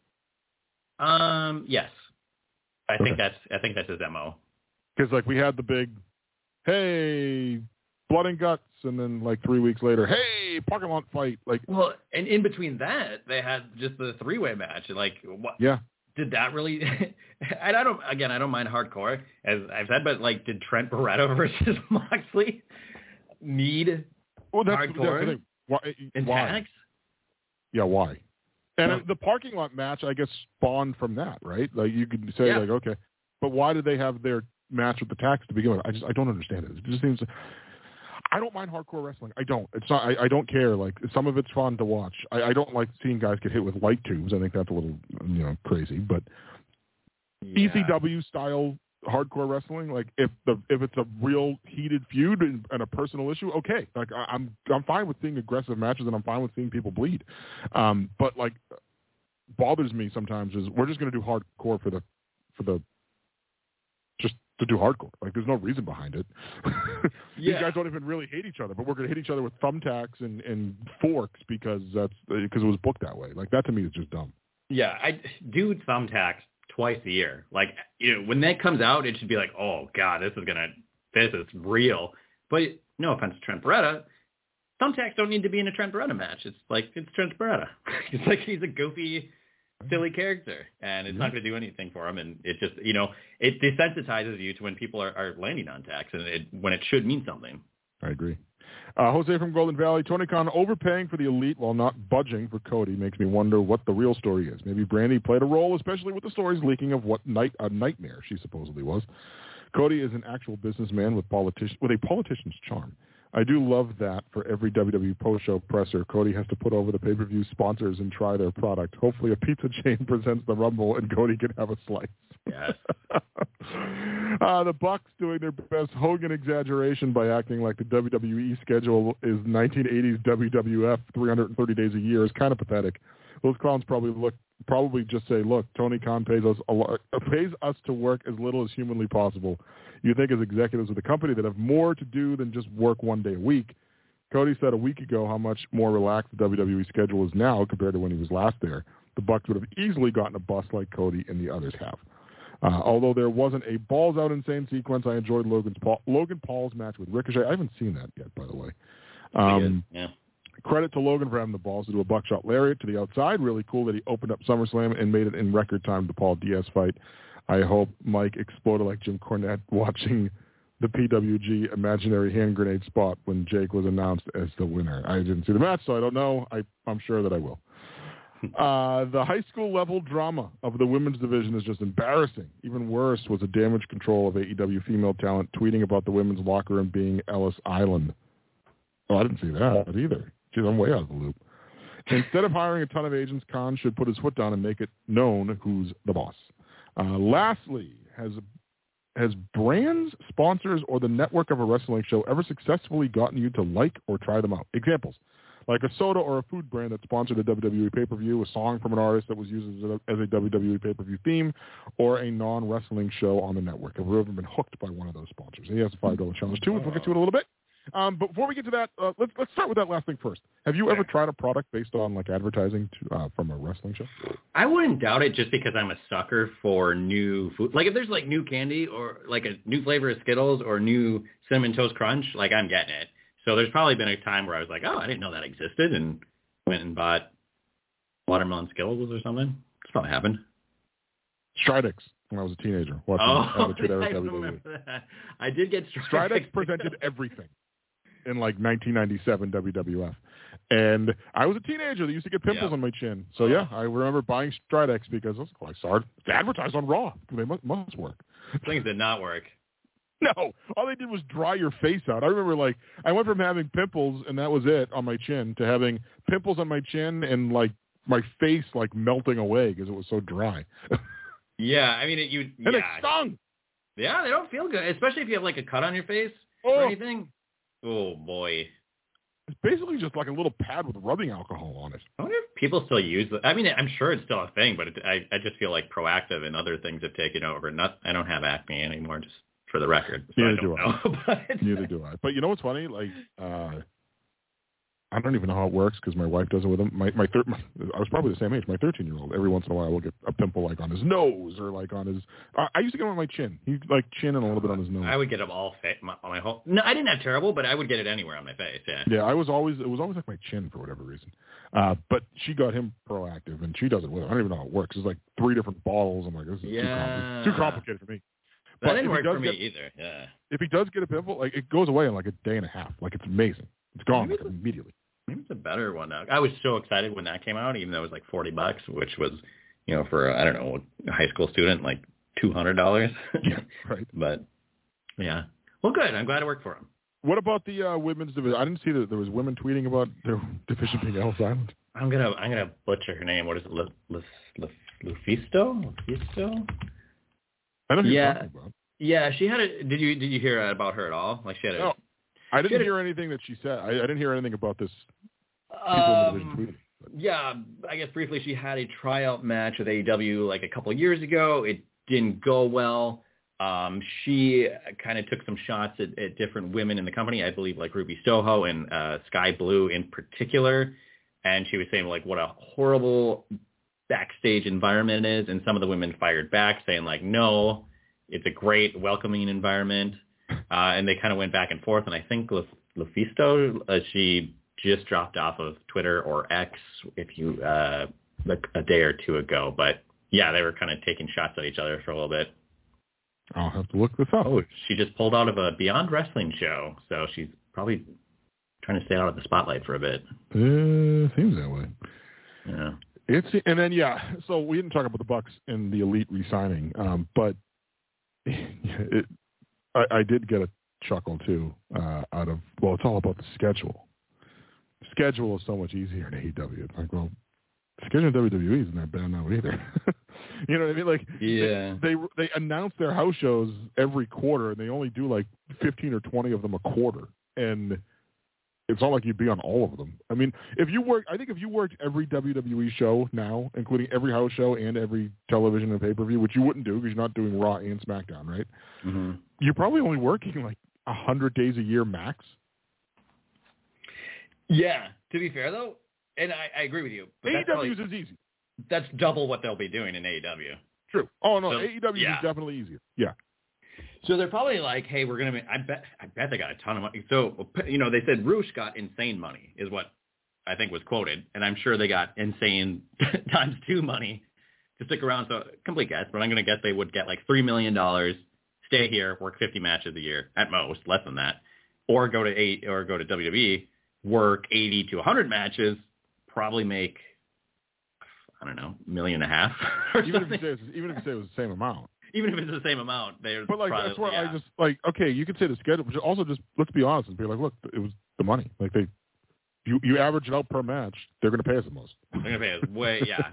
Yes. I think that's his MO. Because like we had the big, hey, blood and guts, and then like 3 weeks later, hey, parking lot fight. Like, well, and in between that, they had just the 3-way match. Like, what? Yeah. Did that really? And I don't mind hardcore, as I've said, but like, did Trent Barreto versus Moxley need hardcore? Why? Tags? Yeah, why? And the parking lot match, I guess, spawned from that, right? Like you could say, like, okay, but why did they have their match with the tax to begin with? I don't understand it. It just seems. I don't mind hardcore wrestling. I don't. It's not. I don't care. Like some of it's fun to watch. I don't like seeing guys get hit with light tubes. I think that's a little crazy. But ECW style hardcore wrestling, like if it's a real heated feud and a personal issue, okay. Like I'm fine with seeing aggressive matches and I'm fine with seeing people bleed. But like bothers me sometimes is we're just going to do hardcore for the just to do hardcore. Like there's no reason behind it. These guys don't even really hate each other, but we're going to hit each other with thumbtacks and forks because it was booked that way. Like that to me is just dumb. Yeah, I do thumbtacks twice a year. Like, when that comes out, it should be like, oh God, this is real. But no offense to Trent Barreta, thumbtacks don't need to be in a Trent Barreta match. It's like, it's Trent Barreta. It's like he's a goofy, silly character, and it's not going to do anything for him. And it just, it desensitizes you to when people are landing on tacks, and when it should mean something. I agree. Jose from Golden Valley, Tony Khan overpaying for the Elite while not budging for Cody makes me wonder what the real story is. Maybe Brandy played a role, especially with the stories leaking of what a nightmare she supposedly was. Cody is an actual businessman with a politician's charm. I do love that for every WWE post-show presser, Cody has to put over the pay-per-view sponsors and try their product. Hopefully a pizza chain presents the Rumble and Cody can have a slice. Yes. The Bucks doing their best Hogan exaggeration by acting like the WWE schedule is 1980s WWF 330 days a year is kind of pathetic. Those clowns probably just say, look, Tony Khan pays us to work as little as humanly possible. You think as executives of the company that have more to do than just work one day a week. Cody said a week ago how much more relaxed the WWE schedule is now compared to when he was last there. The Bucks would have easily gotten a bust like Cody and the others have. Although there wasn't a balls out insane sequence, I enjoyed Logan Paul's match with Ricochet. I haven't seen that yet, by the way. Yeah. Credit to Logan for having the balls to do a buckshot lariat to the outside. Really cool that he opened up SummerSlam and made it in record time to Paul Diaz fight. I hope Mike exploded like Jim Cornette watching the PWG imaginary hand grenade spot when Jake was announced as the winner. I didn't see the match, so I don't know. I'm sure that I will. The high school level drama of the women's division is just embarrassing. Even worse was the damage control of AEW female talent tweeting about the women's locker room being Ellis Island. Oh, I didn't see that either. Geez, I'm way out of the loop. Instead of hiring a ton of agents, Khan should put his foot down and make it known who's the boss. Lastly, has brands, sponsors, or the network of a wrestling show ever successfully gotten you to like or try them out? Examples, like a soda or a food brand that sponsored a WWE pay-per-view, a song from an artist that was used as a WWE pay-per-view theme, or a non-wrestling show on the network. Have you ever been hooked by one of those sponsors? He has a $5 challenge, too, which we'll get to in a little bit. But before we get to that, let's start with that last thing first. Have you ever tried a product based on like advertising from a wrestling show? I wouldn't doubt it just because I'm a sucker for new food. Like if there's like new candy or like a new flavor of Skittles or new Cinnamon Toast Crunch, like I'm getting it. So there's probably been a time where I was like, oh, I didn't know that existed, and went and bought watermelon Skittles or something. It's probably happened. Stridex when I was a teenager watching Attitude Era WWE. I did get Stridex presented everything in like 1997 WWF. And I was a teenager that used to get pimples on my chin. So yeah, I remember buying Stridex because I saw it advertised on Raw. They must work. Things did not work. No, all they did was dry your face out. I remember like I went from having pimples and that was it on my chin to having pimples on my chin and like my face like melting away because it was so dry. Yeah, I mean, and it stung. Yeah, they don't feel good, especially if you have like a cut on your face or anything. Oh boy, it's basically just like a little pad with rubbing alcohol on it. I wonder if people still use it. I mean, I'm sure it's still a thing, but I just feel like Proactive and other things have taken over. I don't have acne anymore, just for the record. So Neither do I. Neither do I. But you know what's funny? Like, I don't even know how it works because my wife does it with him. I was probably the same age. My 13-year-old. Every once in a while, will get a pimple like on his nose or like on his. I used to get them on my chin. He like chin and a little bit on his nose. I would get them all on my whole. No, I didn't have terrible, but I would get it anywhere on my face. Yeah. Yeah, it was always like my chin for whatever reason. But she got him Proactive, and she does it with him. I don't even know how it works. It's like 3 different bottles. I'm like, this is too complicated for me. That didn't work for me either. Yeah. If he does get a pimple, like it goes away in like a day and a half. Like it's amazing. It's gone like immediately. Maybe it's a better one now. I was so excited when that came out, even though it was like $40, which was, for I don't know, a high school student, like $200. Yeah, right. But yeah, well, good. I'm glad it worked for him. What about the women's division? I didn't see that there was women tweeting about their division being Ellis Island. I'm gonna butcher her name. What is it? Lufisto? I know who you're talking about. Yeah, she had a. Did you hear about her at all? Like she had a. No, I didn't hear anything that she said. I didn't hear anything about this. People in the division tweeting. Yeah, I guess briefly she had a tryout match with AEW like a couple of years ago. It didn't go well. She kind of took some shots at different women in the company. I believe like Ruby Soho and Sky Blue in particular. And she was saying like what a horrible backstage environment it is. And some of the women fired back saying like, no, it's a great welcoming environment. And they kind of went back and forth. And I think Lufisto, she just dropped off of Twitter or X like a day or two ago. But yeah, they were kind of taking shots at each other for a little bit. I'll have to look this up. Oh, she just pulled out of a Beyond Wrestling show. So she's probably trying to stay out of the spotlight for a bit. Seems that way. Yeah. And then, so we didn't talk about the Bucks and the Elite re-signing, but I did get a chuckle, too, out of, it's all about the schedule. Schedule is so much easier in AEW. It's like, well, scheduling WWE isn't that bad now either. You know what I mean? Like, they announce their house shows every quarter, and they only do like 15 or 20 of them a quarter. And it's not like you'd be on all of them. I mean, if you worked every WWE show now, including every house show and every television and pay-per-view, which you wouldn't do because you're not doing Raw and SmackDown, right? Mm-hmm. You're probably only working like 100 days a year max. Yeah. To be fair, though, and I agree with you. But AEW's is easy. That's double what they'll be doing in AEW. True. Oh, no, so, AEW is definitely easier. Yeah. So they're probably like, hey, we're going to I bet they got a ton of money. So, they said Roosh got insane money is what I think was quoted, and I'm sure they got insane times 2 money to stick around. So complete guess, but I'm going to guess they would get like $3 million, stay here, work 50 matches a year at most, less than that, or go to WWE, work 80 to 100 matches, probably make, I don't know, $1.5 million or even something. if you say it was the same amount. Even if it's the same amount, they're But like probably, that's where I just like, okay, you could say the schedule, but also just let's be honest and be like, look, it was the money. Like you average it out per match, they're going to pay us the most. They're going to pay us way, yeah.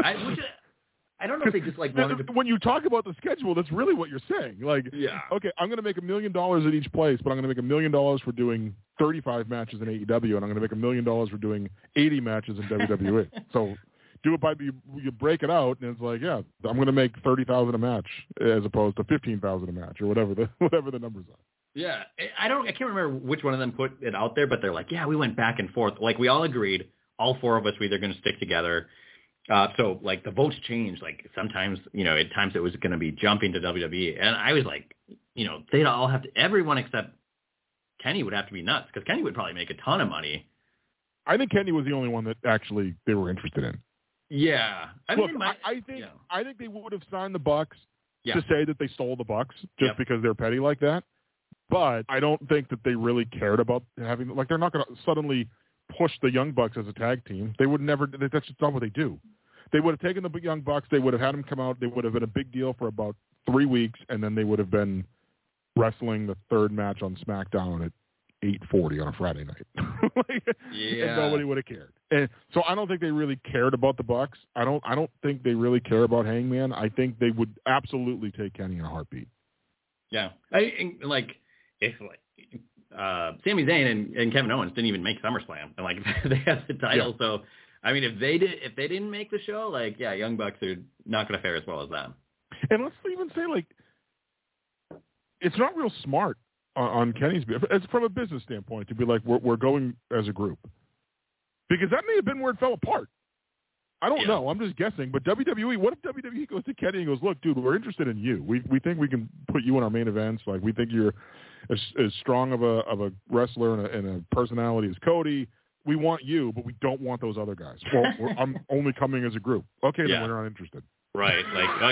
I don't know if they just like wanted to. When you talk about the schedule, that's really what you're saying. Like, Yeah. Okay, I'm going to make $1 million at each place, but I'm going to make $1 million for doing 35 matches in AEW, and I'm going to make $1 million for doing 80 matches in WWE. So do it by you break it out, and it's like, yeah, I'm going to make $30,000 a match as opposed to $15,000 a match or whatever the numbers are. Yeah, I can't remember which one of them put it out there, but they're like, yeah, we went back and forth. Like we all agreed, all 4 of us were either going to stick together. So like the votes changed. Like sometimes, at times it was going to be jumping to WWE, and I was like, they'd all have to. Everyone except Kenny would have to be nuts because Kenny would probably make a ton of money. I think Kenny was the only one that actually they were interested in. Yeah, I think they would have signed the Bucks to say that they stole the Bucks just because they're petty like that. But I don't think that they really cared about having, like, they're not going to suddenly push the Young Bucks as a tag team. They would never, that's just not what they do. They would have taken the Young Bucks, they would have had them come out, they would have been a big deal for about 3 weeks, and then they would have been wrestling the 3rd match on SmackDown at 8:40 on a Friday night. And nobody would have cared. And so I don't think they really cared about the Bucks. I don't think they really care about Hangman. I think they would absolutely take Kenny in a heartbeat. Yeah. If Sami Zayn and Kevin Owens didn't even make SummerSlam, and like they have the title, so I mean, if they didn't make the show, like Young Bucks are not going to fare as well as them. And let's even say like it's not real smart on Kenny's as from a business standpoint to be like we're going as a group, because that may have been where it fell apart. I don't know. I'm just guessing. But WWE, what if WWE goes to Kenny and goes, look, dude, we're interested in you. We think we can put you in our main events. Like, we think you're as strong of a wrestler and a personality as Cody. We want you, but we don't want those other guys. Well, I'm only coming as a group. Okay, then we're not interested. Right.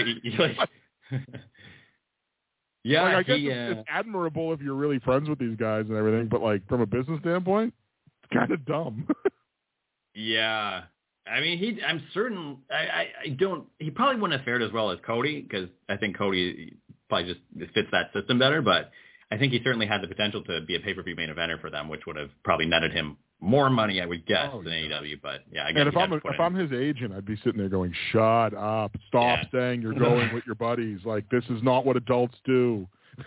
Yeah. I guess it's admirable if you're really friends with these guys and everything, but like from a business standpoint, it's kind of dumb. Yeah. I mean, I'm certain. He probably wouldn't have fared as well as Cody, because I think Cody probably just fits that system better. But I think he certainly had the potential to be a pay-per-view main eventer for them, which would have probably netted him more money, I would guess, than AEW. But I guess. And if I'm his agent, I'd be sitting there going, "Shut up! Stop saying you're going with your buddies. Like, this is not what adults do."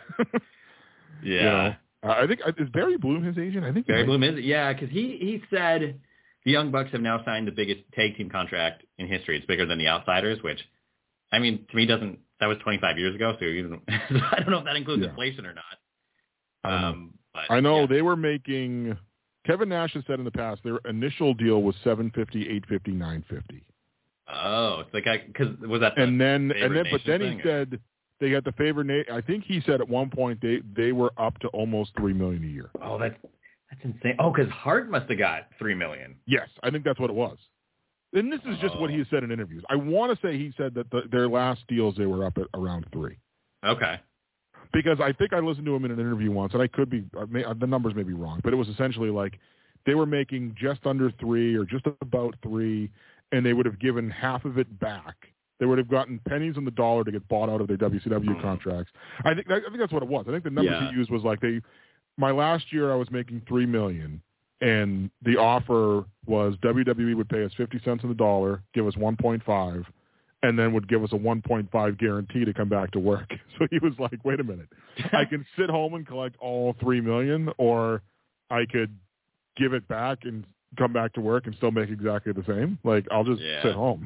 Yeah. I think is Barry Bloom his agent? I think Barry Bloom is. Yeah, because he said. The Young Bucks have now signed the biggest tag team contract in history. It's bigger than the Outsiders, which, I mean, to me that was 25 years ago, so I don't know if that includes inflation or not. But I know they were making, Kevin Nash has said in the past, their initial deal was $750, $850, $950. Oh, it's like because was that but then he said they got the favorite. I think he said at one point they were up to almost $3 million a year. Oh, that's insane. Oh, because Hart must have got $3 million. Yes, I think that's what it was. And this is just what he said in interviews. I want to say he said that their last deals, they were up at around 3. Okay. Because I think I listened to him in an interview once, and I could be, the numbers may be wrong, but it was essentially like they were making just under 3 or just about 3, and they would have given half of it back. They would have gotten pennies on the dollar to get bought out of their WCW contracts. I think that's what it was. I think the numbers he used was like my last year I was making $3 million, and the offer was WWE would pay us 50 cents on the dollar, give us 1.5, and then would give us a 1.5 guarantee to come back to work. So he was like, wait a minute, I can sit home and collect all $3 million, or I could give it back and come back to work and still make exactly the same. Like, I'll just sit home.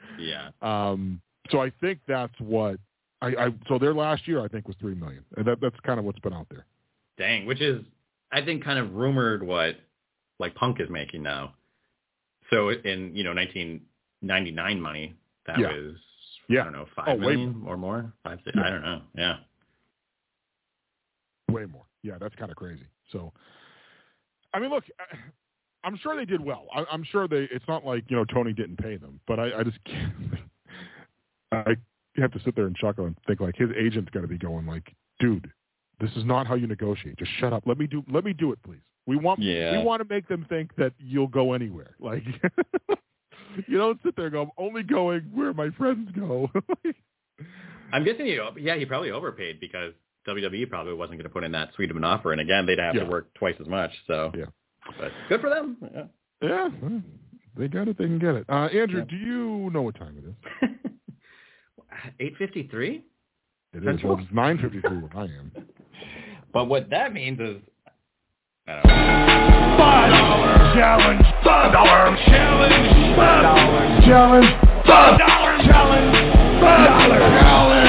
So I think that's what so their last year I think was $3 million, and that's kind of what's been out there. Dang, which is, I think, kind of rumored what, like, Punk is making now. So in, 1999 money, that was, I don't know, $5 million or more? 5, 6, I don't know, Way more. Yeah, that's kind of crazy. So, I mean, look, I'm sure they did well. I'm sure it's not like, Tony didn't pay them, but I just can't. I have to sit there and chuckle and think like his agent's got to be going like, dude, this is not how you negotiate. Just shut up. Let me do it, please. We want to make them think that you'll go anywhere. Like, you don't sit there and go, I'm only going where my friends go. I'm guessing he probably overpaid because WWE probably wasn't going to put in that sweet of an offer. And again, they'd have to work twice as much. So, but good for them. Yeah. Well, they got it. They can get it. Andrew, do you know what time it is? 8:53? It is. Well, it's 9:53 where I am. But what that means is, I don't know. $5 challenge. $5 challenge. $5 challenge. $5 challenge. $5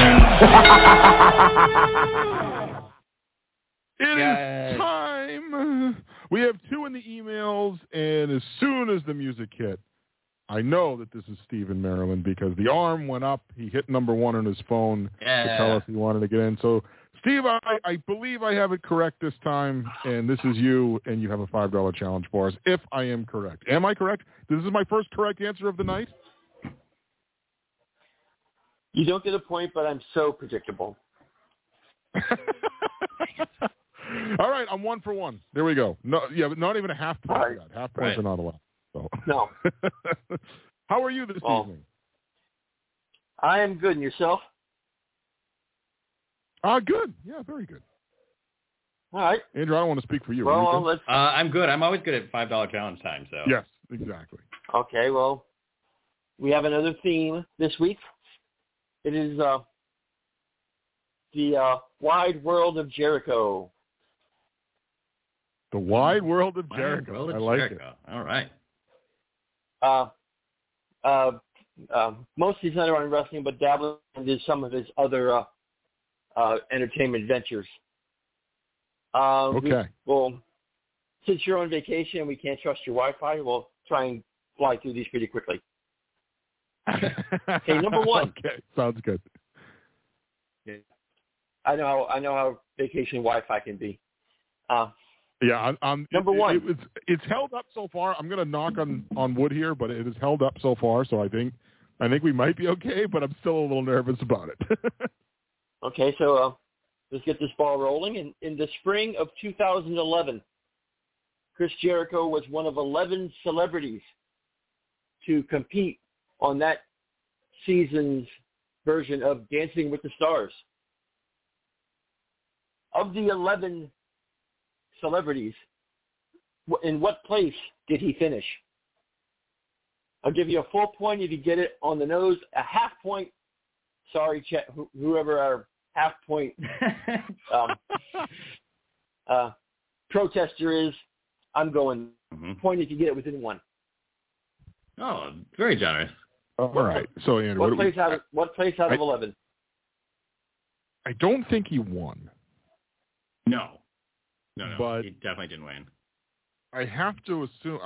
challenge. It is time. We have 2 in the emails, and as soon as the music hit, I know that this is Steve in Maryland because the arm went up. He hit number 1 on his phone to tell us he wanted to get in. So, Steve, I believe I have it correct this time, and this is you, and you have a $5 challenge for us, if I am correct. Am I correct? This is my first correct answer of the night? You don't get a point, but I'm so predictable. All right, I'm 1 for 1. There we go. No, but not even a half point. Right. Half points are not allowed. So. No. How are you this evening? I am good. And yourself? Good. Yeah, very good. All right. Andrew, I don't want to speak for you. Well, I'm good. I'm always good at $5 challenge time. So. Yes, exactly. Okay, well, we have another theme this week. It is the Wide World of Jericho. The Wide World of Jericho. I like it. All right. Mostly centered on wrestling, but dabbling into some of his other entertainment ventures. Okay. Since you're on vacation and we can't trust your Wi-Fi, we'll try and fly through these pretty quickly. Okay, number 1. Okay, sounds good. I know how vacation Wi-Fi can be. Number 1. It's held up so far. I'm going to knock on wood here, but it has held up so far. So I think we might be okay, but I'm still a little nervous about it. Okay, so let's get this ball rolling. In the spring of 2011, Chris Jericho was one of 11 celebrities to compete on that season's version of Dancing with the Stars. Of the 11 celebrities, in what place did he finish? I'll give you a full point if you get it on the nose, a half point. Sorry, Chet, whoever our half point protester is, I'm going point if you get it within 1. Oh, very generous. All right. So, Andrew, what place out of 11? I don't think he won. No. But he definitely didn't win. I have to assume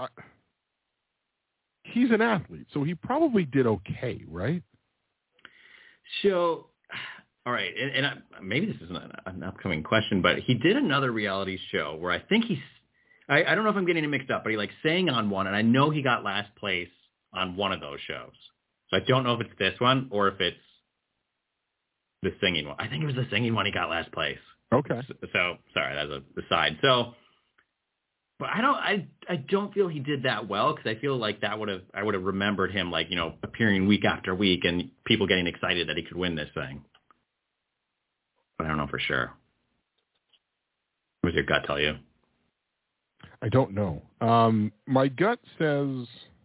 he's an athlete, so he probably did okay, right? So, all right, and maybe this is an upcoming question, but he did another reality show where I think I don't know if I'm getting it mixed up, but he sang on one, and I know he got last place on one of those shows. So I don't know if it's this one or if it's the singing one. I think it was the singing one he got last place. Okay. So sorry, that's a aside. So, but I don't feel he did that well because I feel like I would have remembered him appearing week after week and people getting excited that he could win this thing. But I don't know for sure. What does your gut tell you? I don't know. My gut says.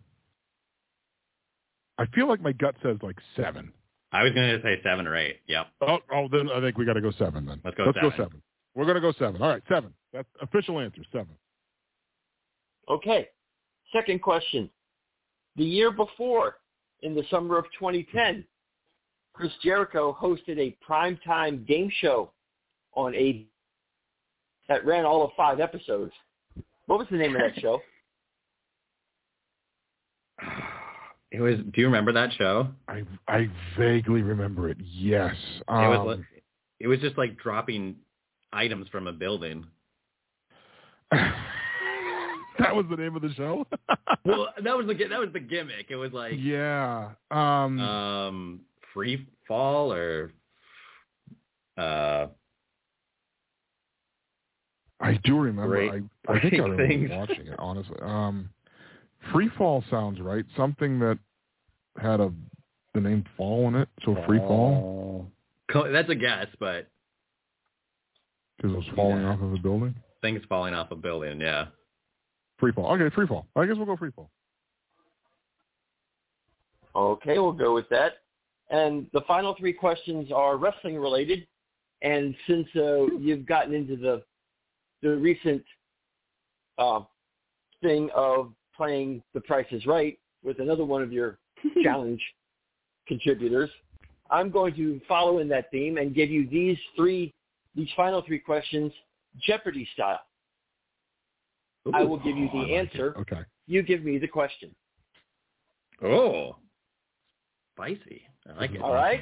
I feel like my gut says 7. I was going to say 7 or 8. Yep. Oh, then I think we got to go 7 then. Let's go 7. We're going to go 7. All right, 7. That's official answer, 7. Okay. Second question. The year before, in the summer of 2010, Chris Jericho hosted a primetime game show on ABC that ran all of 5 episodes. What was the name of that show? It was. Do you remember that show? I vaguely remember it. Yes. It was just dropping items from a building. That was the name of the show? Well, that was the gimmick. It was like yeah, free fall or I do remember. I think I remember watching it, honestly. Free fall sounds right. Something that had the name fall in it, so free fall. That's a guess, but because it was falling off of a building. Things falling off a building, yeah. Free fall. Okay, free fall. I guess we'll go free fall. Okay, we'll go with that. And the final three questions are wrestling related. And since you've gotten into the recent thing of playing The Price is Right with another one of your challenge contributors, I'm going to follow in that theme and give you these final three questions Jeopardy style. Ooh, I will give you the answer. Okay. You give me the question. Oh, spicy. I like it. All right.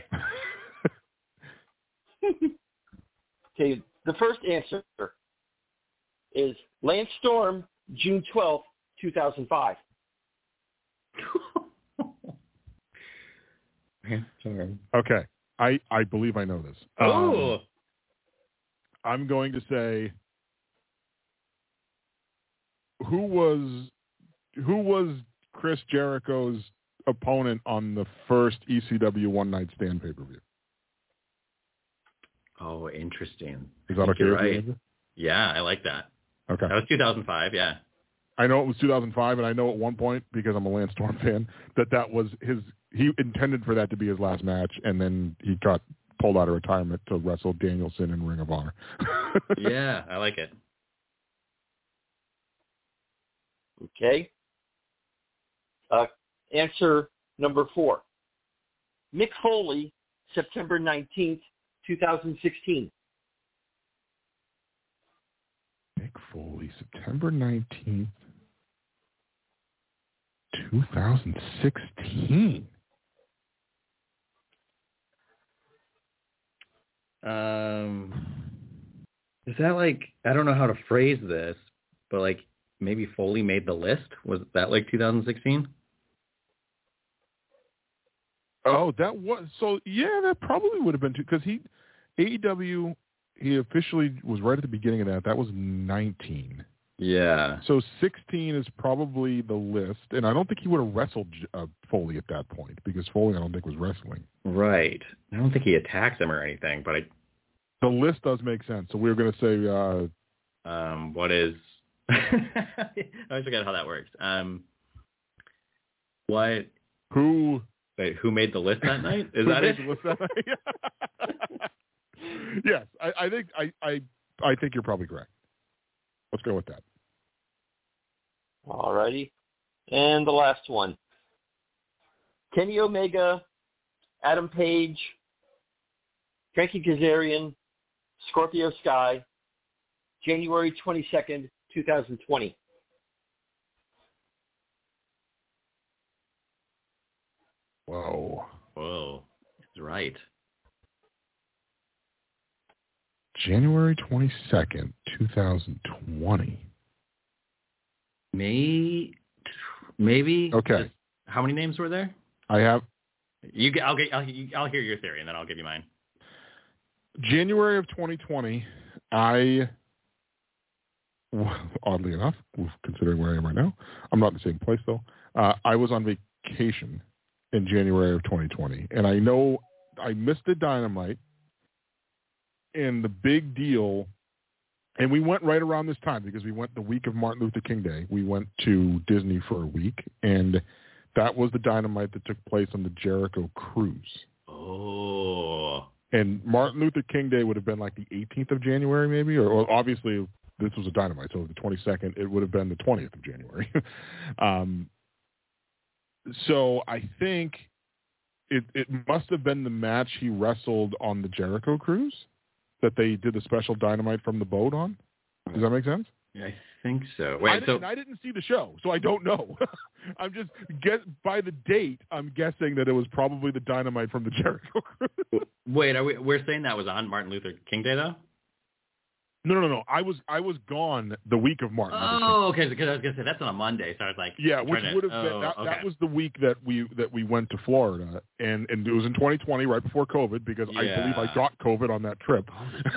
Okay, the first answer is Lance Storm, June 12th, 2005. Lance Storm. Okay. I believe I know this. Oh. I'm going to say who was Chris Jericho's opponent on the first ECW One Night Stand pay-per-view? Oh, interesting. Is that okay? Right. Yeah, I like that. Okay. That was 2005, yeah. I know it was 2005, and I know at one point, because I'm a Lance Storm fan, that was he intended for that to be his last match, and then he got pulled out of retirement to wrestle Danielson in Ring of Honor. Yeah, I like it. Okay. Answer number 4. Mick Foley, September 19th, 2016. Mick Foley, September 19th, 2016. Is that like, I don't know how to phrase this, but like maybe Foley made the list? Was that like 2016? Oh, that was, so yeah, that probably would have been, because AEW, he officially was right at the beginning of that. That was 19. Yeah. So 16 is probably the list, and I don't think he would have wrestled Foley at that point, because Foley I don't think was wrestling. Right. I don't think he attacks him or anything, but the list does make sense. So we were going to say, what is? I always forget how that works. What? Who? Wait, who made the list that night? Is that it? The list that night? Yes, I think you're probably correct. Let's go with that. All righty. And the last one. Kenny Omega, Adam Page, Frankie Kazarian, Scorpio Sky, January 22nd, 2020. Whoa. That's right. January 22nd, 2020. Maybe. Okay. How many names were there? I have. I'll hear your theory, and then I'll give you mine. January of 2020, oddly enough, considering where I am right now, I'm not in the same place though. I was on vacation in January of 2020, and I know I missed the Dynamite. And the big deal, and we went right around this time because we went the week of Martin Luther King Day. We went to Disney for a week, and that was the Dynamite that took place on the Jericho Cruise. Oh. And Martin Luther King Day would have been like the 18th of January maybe, or obviously this was a Dynamite, so the 22nd, it would have been the 20th of January. So I think it must have been the match he wrestled on the Jericho Cruise that they did the special Dynamite from the boat on. Does that make sense? Yeah, I think so. Wait, I didn't see the show, so I don't know. I'm just by the date, I'm guessing that it was probably the Dynamite from the Jericho Cruise. Wait, we're saying that was on Martin Luther King Day though? No. I was gone the week of Martin Luther King. Oh, okay. Because I was gonna say that's on a Monday, so I was like, yeah, which would have been that was the week that we went to Florida, and it was in 2020, right before COVID, because I believe I got COVID on that trip.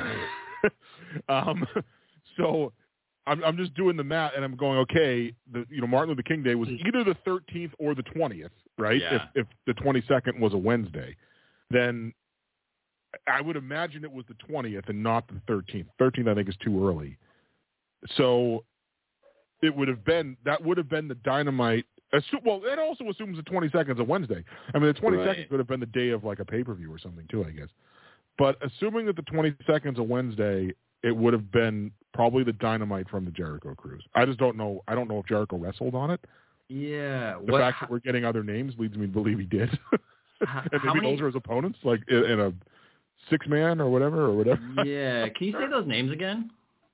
So I'm just doing the math, and I'm going, okay, Martin Luther King Day was either the 13th or the 20th, right? Yeah. If the 22nd was a Wednesday, then I would imagine it was the 20th and not the 13th. 13th, I think, is too early. So that would have been the Dynamite. Well, that also assumes the 22nd is a Wednesday. I mean, the 22nd could have been the day of like a pay-per-view or something too, I guess. But assuming that the 22nd is a Wednesday, it would have been probably the Dynamite from the Jericho Cruise. I just don't know. I don't know if Jericho wrestled on it. Yeah. The fact that we're getting other names leads me to believe he did. And maybe those are his opponents, like in a 6-man or whatever. Yeah. Can you say those names again?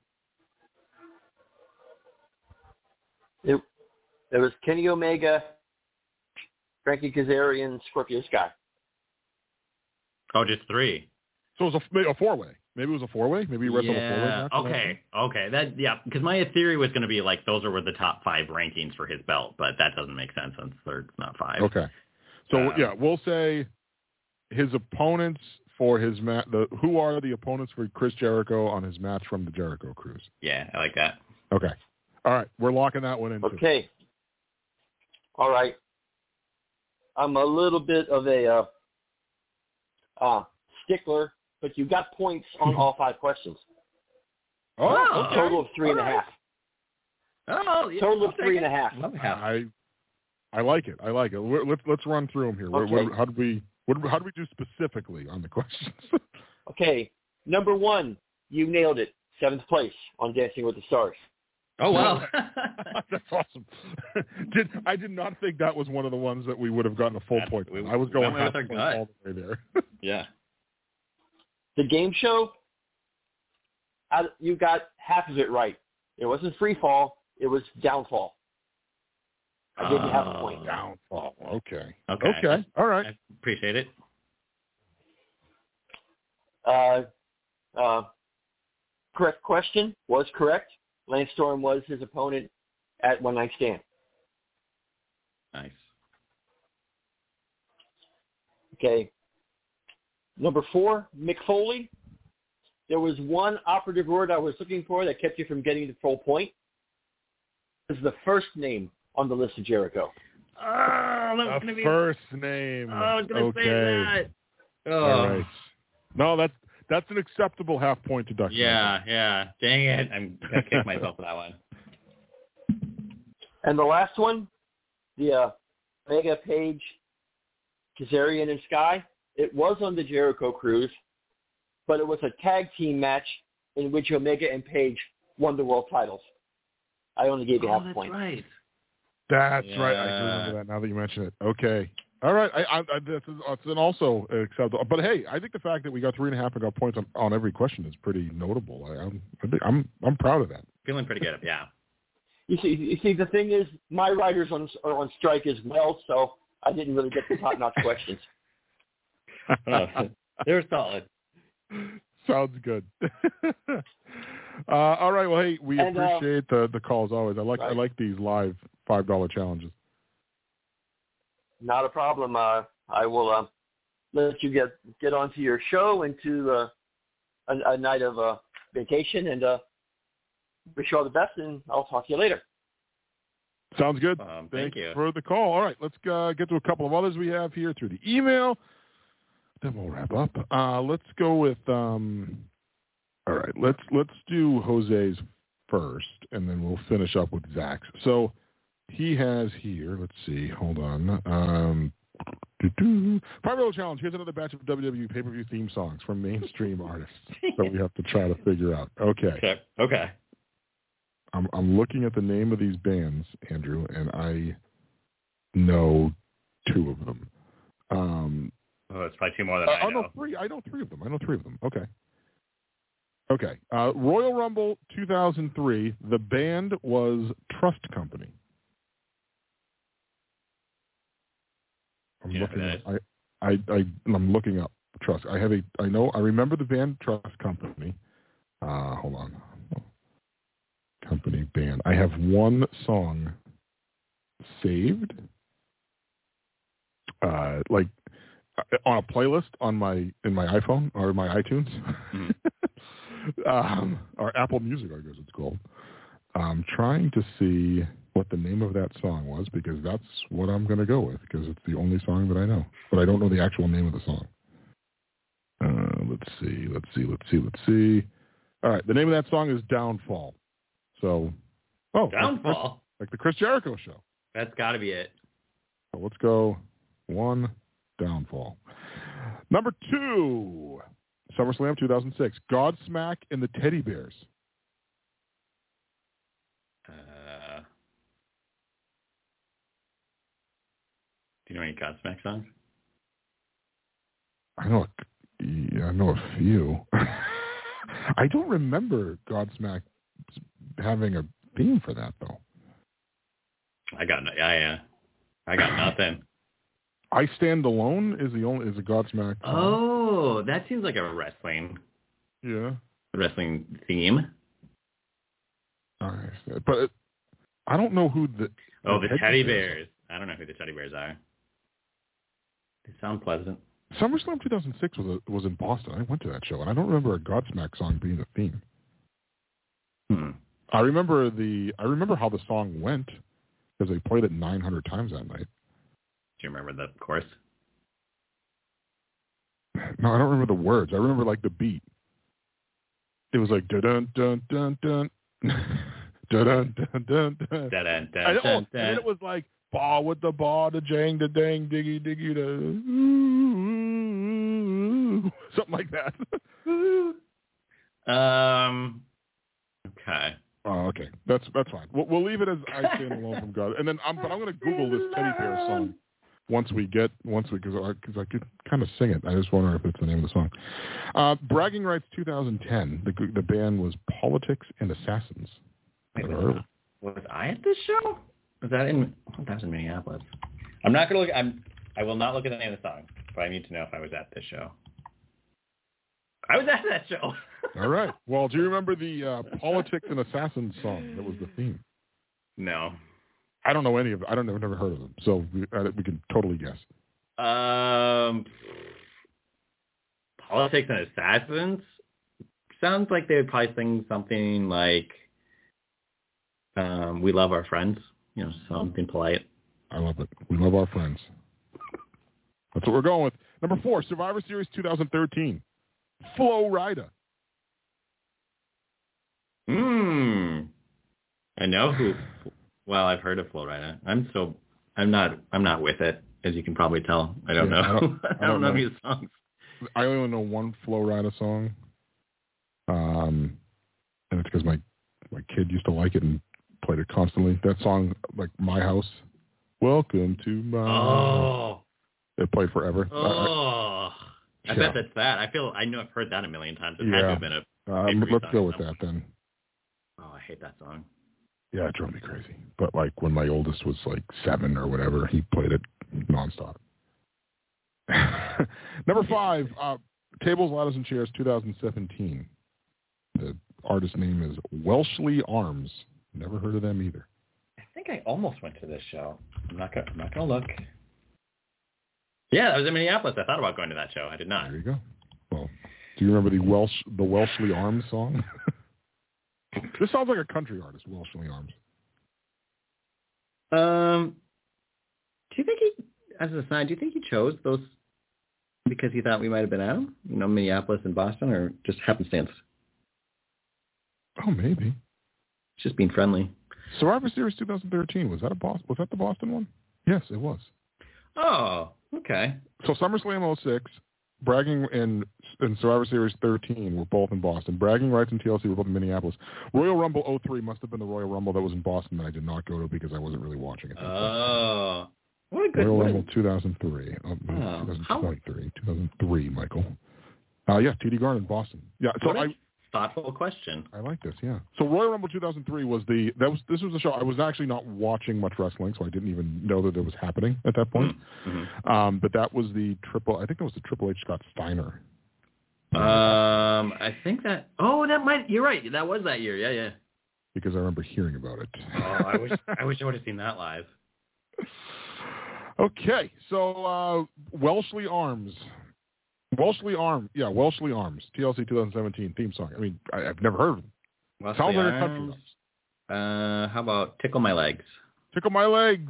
There was Kenny Omega, Frankie Kazarian, Scorpio Sky. Oh, just 3. So it was a 4-way. Maybe it was a 4-way. Maybe he wrestled a 4-way match. Okay. Because my theory was going to be like those were the top 5 rankings for his belt, but that doesn't make sense since they're not 5. Okay. So we'll say his opponents for his match. Who are the opponents for Chris Jericho on his match from the Jericho Cruise? Yeah, I like that. Okay. All right, we're locking that one in. Okay. All right. I'm a little bit of a stickler, but you got points on all 5 questions. Oh, okay. Total of 3.5. Oh, yeah. Total of 3.5. I like it. Let's run through them here. Okay. How do we do specifically on the questions? Okay. Number 1, you nailed it. 7th place on Dancing with the Stars. Oh, wow. That's awesome. I did not think that was one of the ones that we would have gotten a full point. I was going half point all the way there. Yeah. The game show, you got half of it right. It wasn't free fall. It was downfall. I gave you half a point. Downfall. Okay. Okay. All right. I appreciate it. Correct question was correct. Lance Storm was his opponent at One Night Stand. Nice. Okay. Number 4, Mick Foley. There was one operative word I was looking for that kept you from getting the full point. This is the first name on the list of Jericho. Oh, that was going to be first name. Oh, I was going to say that. Oh. All right. No, that's an acceptable half point deduction. Yeah. Dang it. I'm going to kick myself for that one. And the last one, the Omega, Page, Kazarian, and Sky. It was on the Jericho Cruise, but it was a tag team match in which Omega and Page won the world titles. I only gave you half a point. Right. That's right. I do remember that now that you mention it. Okay. All right. That's an also acceptable. But hey, I think the fact that we got 3.5 and got points on every question is pretty notable. I'm proud of that. Feeling pretty good. Yeah. You see, the thing is, my writers are on strike as well, so I didn't really get the top-notch questions. They were solid. Sounds good. All right. Well, hey, we appreciate the calls always. I like these live $5 challenges. Not a problem. I will let you get onto your show and to a night of vacation, and wish you all the best, and I'll talk to you later. Sounds good. Thank you for the call. All right, let's get to a couple of others we have here through the email. Then we'll wrap up. Let's go with. All right, let's do Jose's first, and then we'll finish up with Zach's. So he has here. Let's see. Hold on. $5 challenge. Here's another batch of WWE pay-per-view theme songs from mainstream artists that we have to try to figure out. Okay. I'm looking at the name of these bands, Andrew, and I know 2 of them. It's probably 2 more than I know. No, 3. I know 3 of them. Okay. Royal Rumble 2003. The band was Trust Company. I'm looking up Trust. I remember the band Trust Company. Hold on. band. I have one song saved, like on a playlist in my iPhone or my iTunes, or Apple Music, I guess it's called. I'm trying to see what the name of that song was because that's what I'm going to go with because it's the only song that I know, but I don't know the actual name of the song. Let's see. All right, the name of that song is Downfall. So, Downfall? Like the Chris Jericho show. That's got to be it. So let's go 1, Downfall. Number 2, SummerSlam 2006, Godsmack and the Teddy Bears. Do you know any Godsmack songs? I know a few. I don't remember Godsmack having a theme for that though. I got nothing. I Stand Alone is a Godsmack song. Oh, that seems like a wrestling theme. But I don't know who the Teddy Bears. I don't know who the Teddy Bears are. They sound pleasant. SummerSlam 2006 was in Boston. I went to that show, and I don't remember a Godsmack song being the theme. I remember how the song went because they played it 900 times that night. Do you remember the chorus? No, I don't remember the words. I remember like the beat. It was like dun dun dun dun dun dun dun dun dun dun. And it was like ball with the ball, the jang, the dang, diggy, diggy, the something like that. Okay. Oh, okay. That's fine. We'll leave it as I Stand Alone from God. And then I'm going to Google this Teddy Bear song once we because I could kind of sing it. I just wonder if it's the name of the song. Bragging Rights 2010. The band was Politics and Assassins. Wait, was I at this show? That was in Minneapolis. I'm not going to look. I will not look at the name of the song, but I need to know if I was at this show. I was at that show. All right. Well, do you remember the Politics and Assassins song that was the theme? No. I don't know any of them. I've never heard of them, so we can totally guess. Politics and Assassins sounds like they would probably sing something like "We Love Our Friends." You know, something polite. I love it. We love our friends. That's what we're going with. Number 4, Survivor Series 2013. Flo Rida. I know who. Well, I've heard of Flo Rida. I'm not with it, as you can probably tell. I don't know. I don't know his songs. I only know one Flo Rida song. And it's because my kid used to like it and played it constantly. That song, like My House, Welcome to My House. It played forever. I bet that's that. I know I've heard that a million times. It had to have been a let's go with that then. Oh, I hate that song. Yeah, it drove me crazy. But like when my oldest was like 7 or whatever, he played it nonstop. Number 5, Tables, Ladders, and Chairs 2017. The artist name is Welshly Arms. Never heard of them either. I think I almost went to this show. I'm not gonna look. Yeah, I was in Minneapolis. I thought about going to that show. I did not. There you go. Well, do you remember the Welshly Arms song? This sounds like a country artist, Welshly Arms. Do you think as an aside, do you think he chose those because he thought we might have been out? You know, Minneapolis and Boston, or just happenstance? Oh, maybe. Just being friendly. Survivor Series 2013, was that the Boston one? Yes, it was. Oh, okay. So SummerSlam 06, Bragging and Survivor Series 13 were both in Boston. Bragging Rights and TLC were both in Minneapolis. Royal Rumble 03 must have been the Royal Rumble that was in Boston that I did not go to because I wasn't really watching it. Oh. What a good Royal win. Rumble 2003. 2003, Michael. Yeah, TD Garden in Boston. Yeah, so thoughtful question. I like this, yeah. So Royal Rumble 2003 this was the show. I was actually not watching much wrestling, so I didn't even know that it was happening at that point. Mm-hmm. But that was the Triple H Scott Steiner. I think that. Oh, that might. You're right. That was that year. Yeah. because I remember hearing about it. Oh, I wish I would have seen that live. Okay, so Welshly Arms. Welshly Arms, TLC 2017 theme song. I mean, I've never heard of them. Wesley Sounds like a Arms. country. How about Tickle My Legs? Tickle My Legs.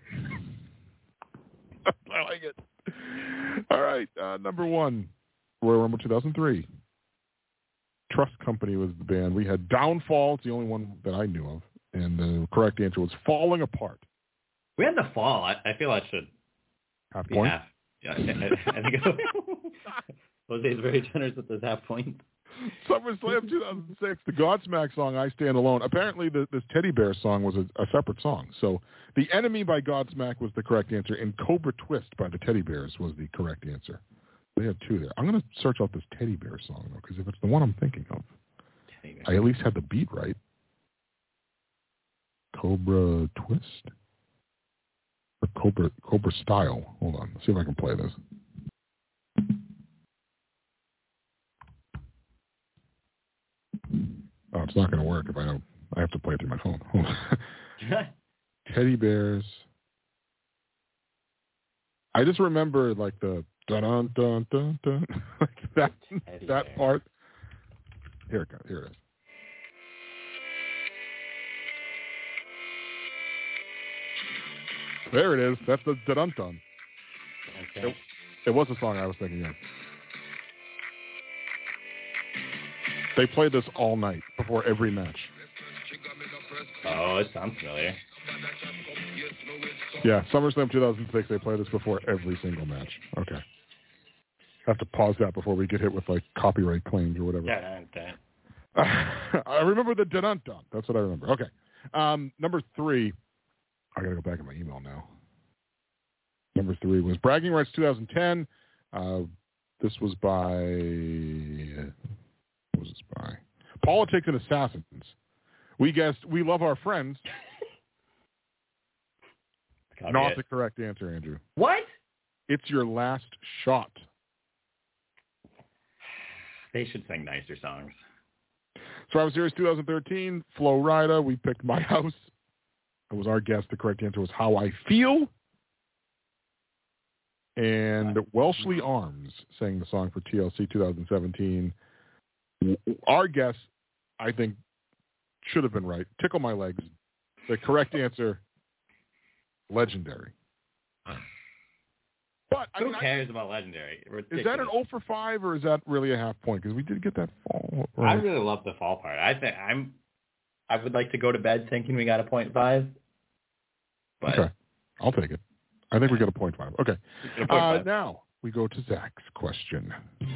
I like it. All right, number one, Royal Rumble 2003. Trust Company was the band. We had Downfall. It's the only one that I knew of. And the correct answer was Falling Apart. We had The Fall. I feel that should Half be point. half. Yeah, I think Jose is very generous with this half point. SummerSlam 2006, the Godsmack song, I Stand Alone. Apparently, this Teddy Bear song was a separate song. So The Enemy by Godsmack was the correct answer, and Cobra Twist by the Teddy Bears was the correct answer. They had two there. I'm going to search out this Teddy Bear song, though, because if it's the one I'm thinking of, I at least had the beat right. Cobra Twist? Or Cobra Style. Hold on. Let's see if I can play this. Oh, it's not going to work if I don't. I have to play it through my phone. Hold on. Teddy Bears. I just remember like the dun dun dun dun dun, like that part. Here it goes. Here it is. There it is. That's the dun dun. Okay. It was the song I was thinking of. They played this all night before every match. Oh, it sounds familiar. Yeah, SummerSlam 2006, they play this before every single match. Okay. Have to pause that before we get hit with, like, copyright claims or whatever. I remember the dun-dun-dun. That's what I remember. Okay. Number three. I got to go back in my email now. Number three was Bragging Rights 2010. This was by... What was this by? Politics and Assassins. We guessed We Love Our Friends. Not the correct answer, Andrew. What? It's Your Last Shot. They should sing nicer songs. Survivor Series 2013, Flo Rida. We picked My House. That was our guess. The correct answer was How I Feel. And Welshly Arms sang the song for TLC 2017. Our guess, I think, should have been right. Tickle My Legs. The correct answer, Legendary. But who cares about Legendary? Ridiculous. Is that an 0 for 5 or is that really a half point? Because we did get that fall. I really love the fall part. I would like to go to bed thinking we got a 0.5. But okay, I'll take it. I think we got a 0.5. Okay. Now we go to Zach's question.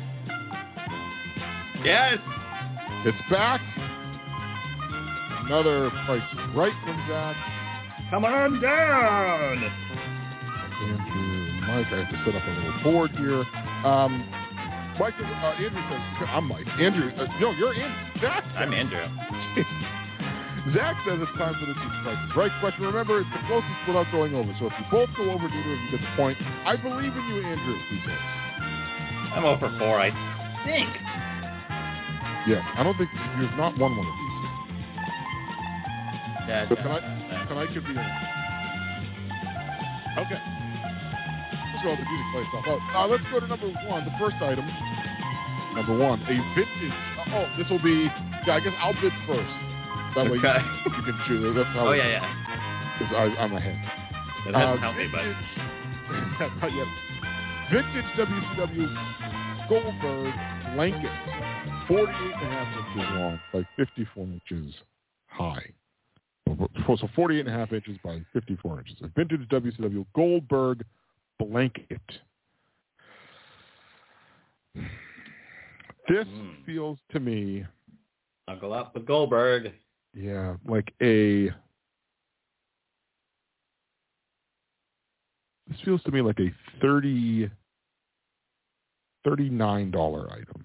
Yes. It's back. Another Price is Right from Zach. Come on down. Andrew, Mike, I have to set up a little board here. Mike, Andrew says, I'm Mike. Andrew, no, you're Andrew. Zach. I'm Andrew. Zach says it's time for the Price is Right question. Remember, it's the closest without going over. So if you both go over, neither of you get the point. I believe in you, Andrew, he says. I'm 0 for 4, I think. Yeah, I don't think you've not won one of these. Yeah, but tonight could be in. Okay. Let's go with the music play stuff out. Let's go to number one, the first item. Number one, a vintage. This will be, I guess I'll bid first. That way you can choose. That's how yeah. Because I'm ahead. That doesn't help me, but. Not yet. Vintage WCW Goldberg blanket. 48.5 inches long by 54 inches high. So 48.5 inches by 54 inches. A vintage WCW Goldberg blanket. This feels to me... Uncle up with Goldberg. Yeah, like a... This feels to me like a $39 item.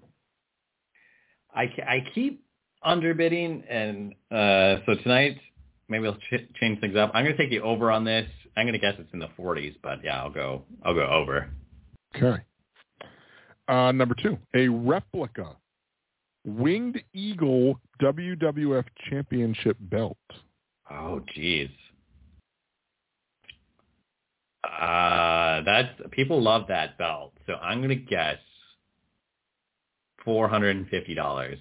I keep underbidding, and so tonight maybe I'll change things up. I'm going to take the over on this. I'm going to guess it's in the 40s, but yeah, I'll go over. Okay. Number two, a replica Winged Eagle WWF Championship belt. Oh, geez. People love that belt, so I'm gonna guess $450.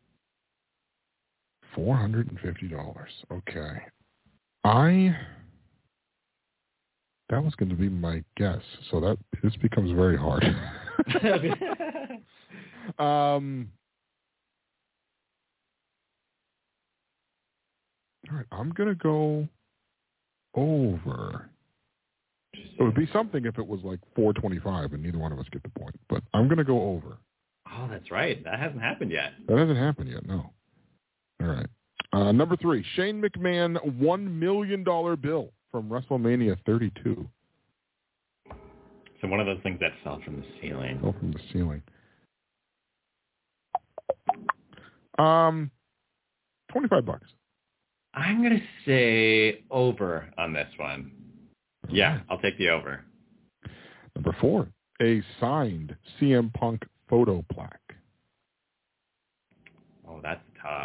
$450. Okay. That was going to be my guess, so this becomes very hard. All right, I'm going to go over. It would be something if it was like 425 and neither one of us get the point, but I'm going to go over. Oh, that's right. That hasn't happened yet. That hasn't happened yet, no. All right. Number 3, Shane McMahon $1 million bill from WrestleMania 32. So one of those things that fell from the ceiling. Fell from the ceiling. 25 bucks. I'm going to say over on this one. Yeah, I'll take the over. Number 4, a signed CM Punk photo plaque. Oh, that's tough.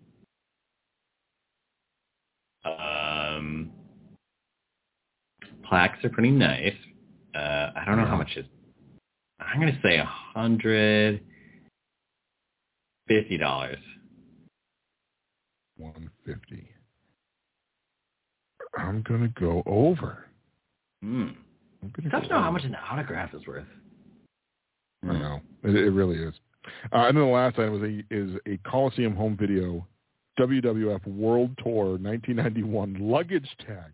Plaques are pretty nice. I don't know how much is. I'm going to say $150. $150. I'm going to go over. It's tough to know how much an autograph is worth. I know. It really is. And then the last item is a Coliseum home video, WWF World Tour 1991 luggage tag.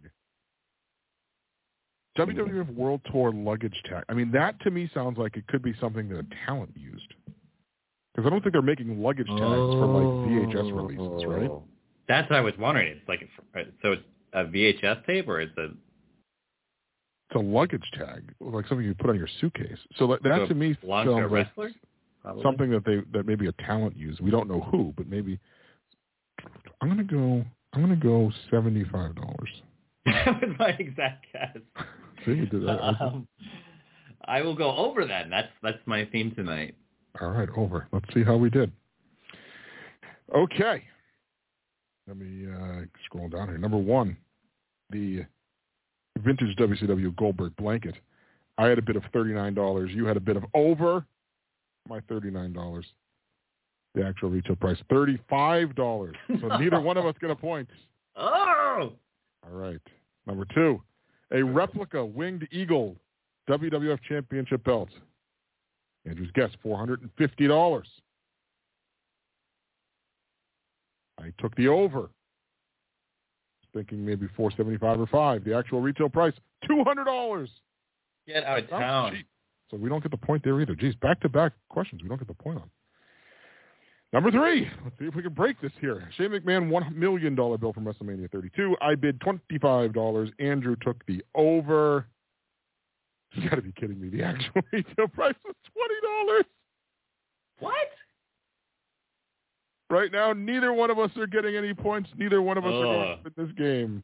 WWF World Tour luggage tag. I mean, that to me sounds like it could be something that a talent used. Because I don't think they're making luggage tags for like VHS releases, right? That's what I was wondering. It's like, so it's a VHS tape or it's a... It's a luggage tag, like something you put on your suitcase. So that to me sounds like something that maybe a talent used. We don't know who, but maybe I'm gonna go $75. That was my exact guess. See, you did that. I will go over then. That's my theme tonight. All right, over. Let's see how we did. Okay. Let me scroll down here. Number 1, the vintage WCW Goldberg blanket. I had a bid of $39. You had a bid of over my $39. The actual retail price, $35. So neither one of us get a point. Oh! All right. Number 2, a replica Winged Eagle WWF Championship belt. Andrew's guess, $450. I took the over. Thinking maybe $475 or $5. The actual retail price, $200. Get out of town. Cheap. So we don't get the point there either. Geez, back-to-back questions we don't get the point on. Number 3, let's see if we can break this here. Shane McMahon, $1 million bill from WrestleMania 32. I bid $25. Andrew took the over. You got to be kidding me. The actual retail price was $20. What? Right now, neither one of us are getting any points. Neither one of us are going to win this game.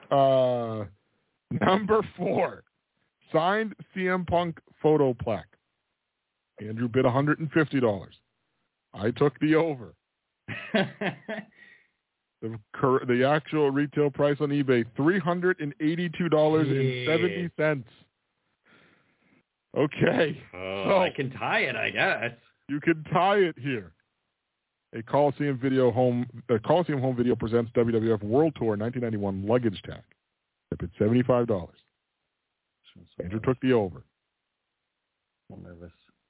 Number 4, signed CM Punk photo plaque. Andrew bid $150. I took the over. The actual retail price on eBay, $382.70. Okay. So I can tie it, I guess. You can tie it here. A Coliseum home video presents WWF World Tour 1991 luggage tag. I bid $75. Andrew took the over. I'm nervous.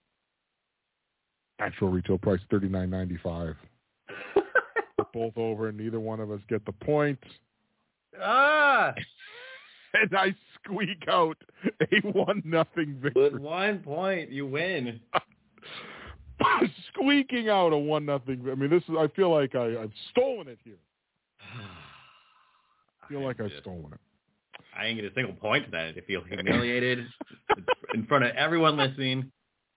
Actual retail price $39.95. We're both over, and neither one of us get the point. And I squeak out a 1-0 victory. With 1 point, you win. Squeaking out a 1-0. I mean, I feel like I've stolen it here. I feel like I've stolen it. I didn't get a single point to that. I feel humiliated in front of everyone listening.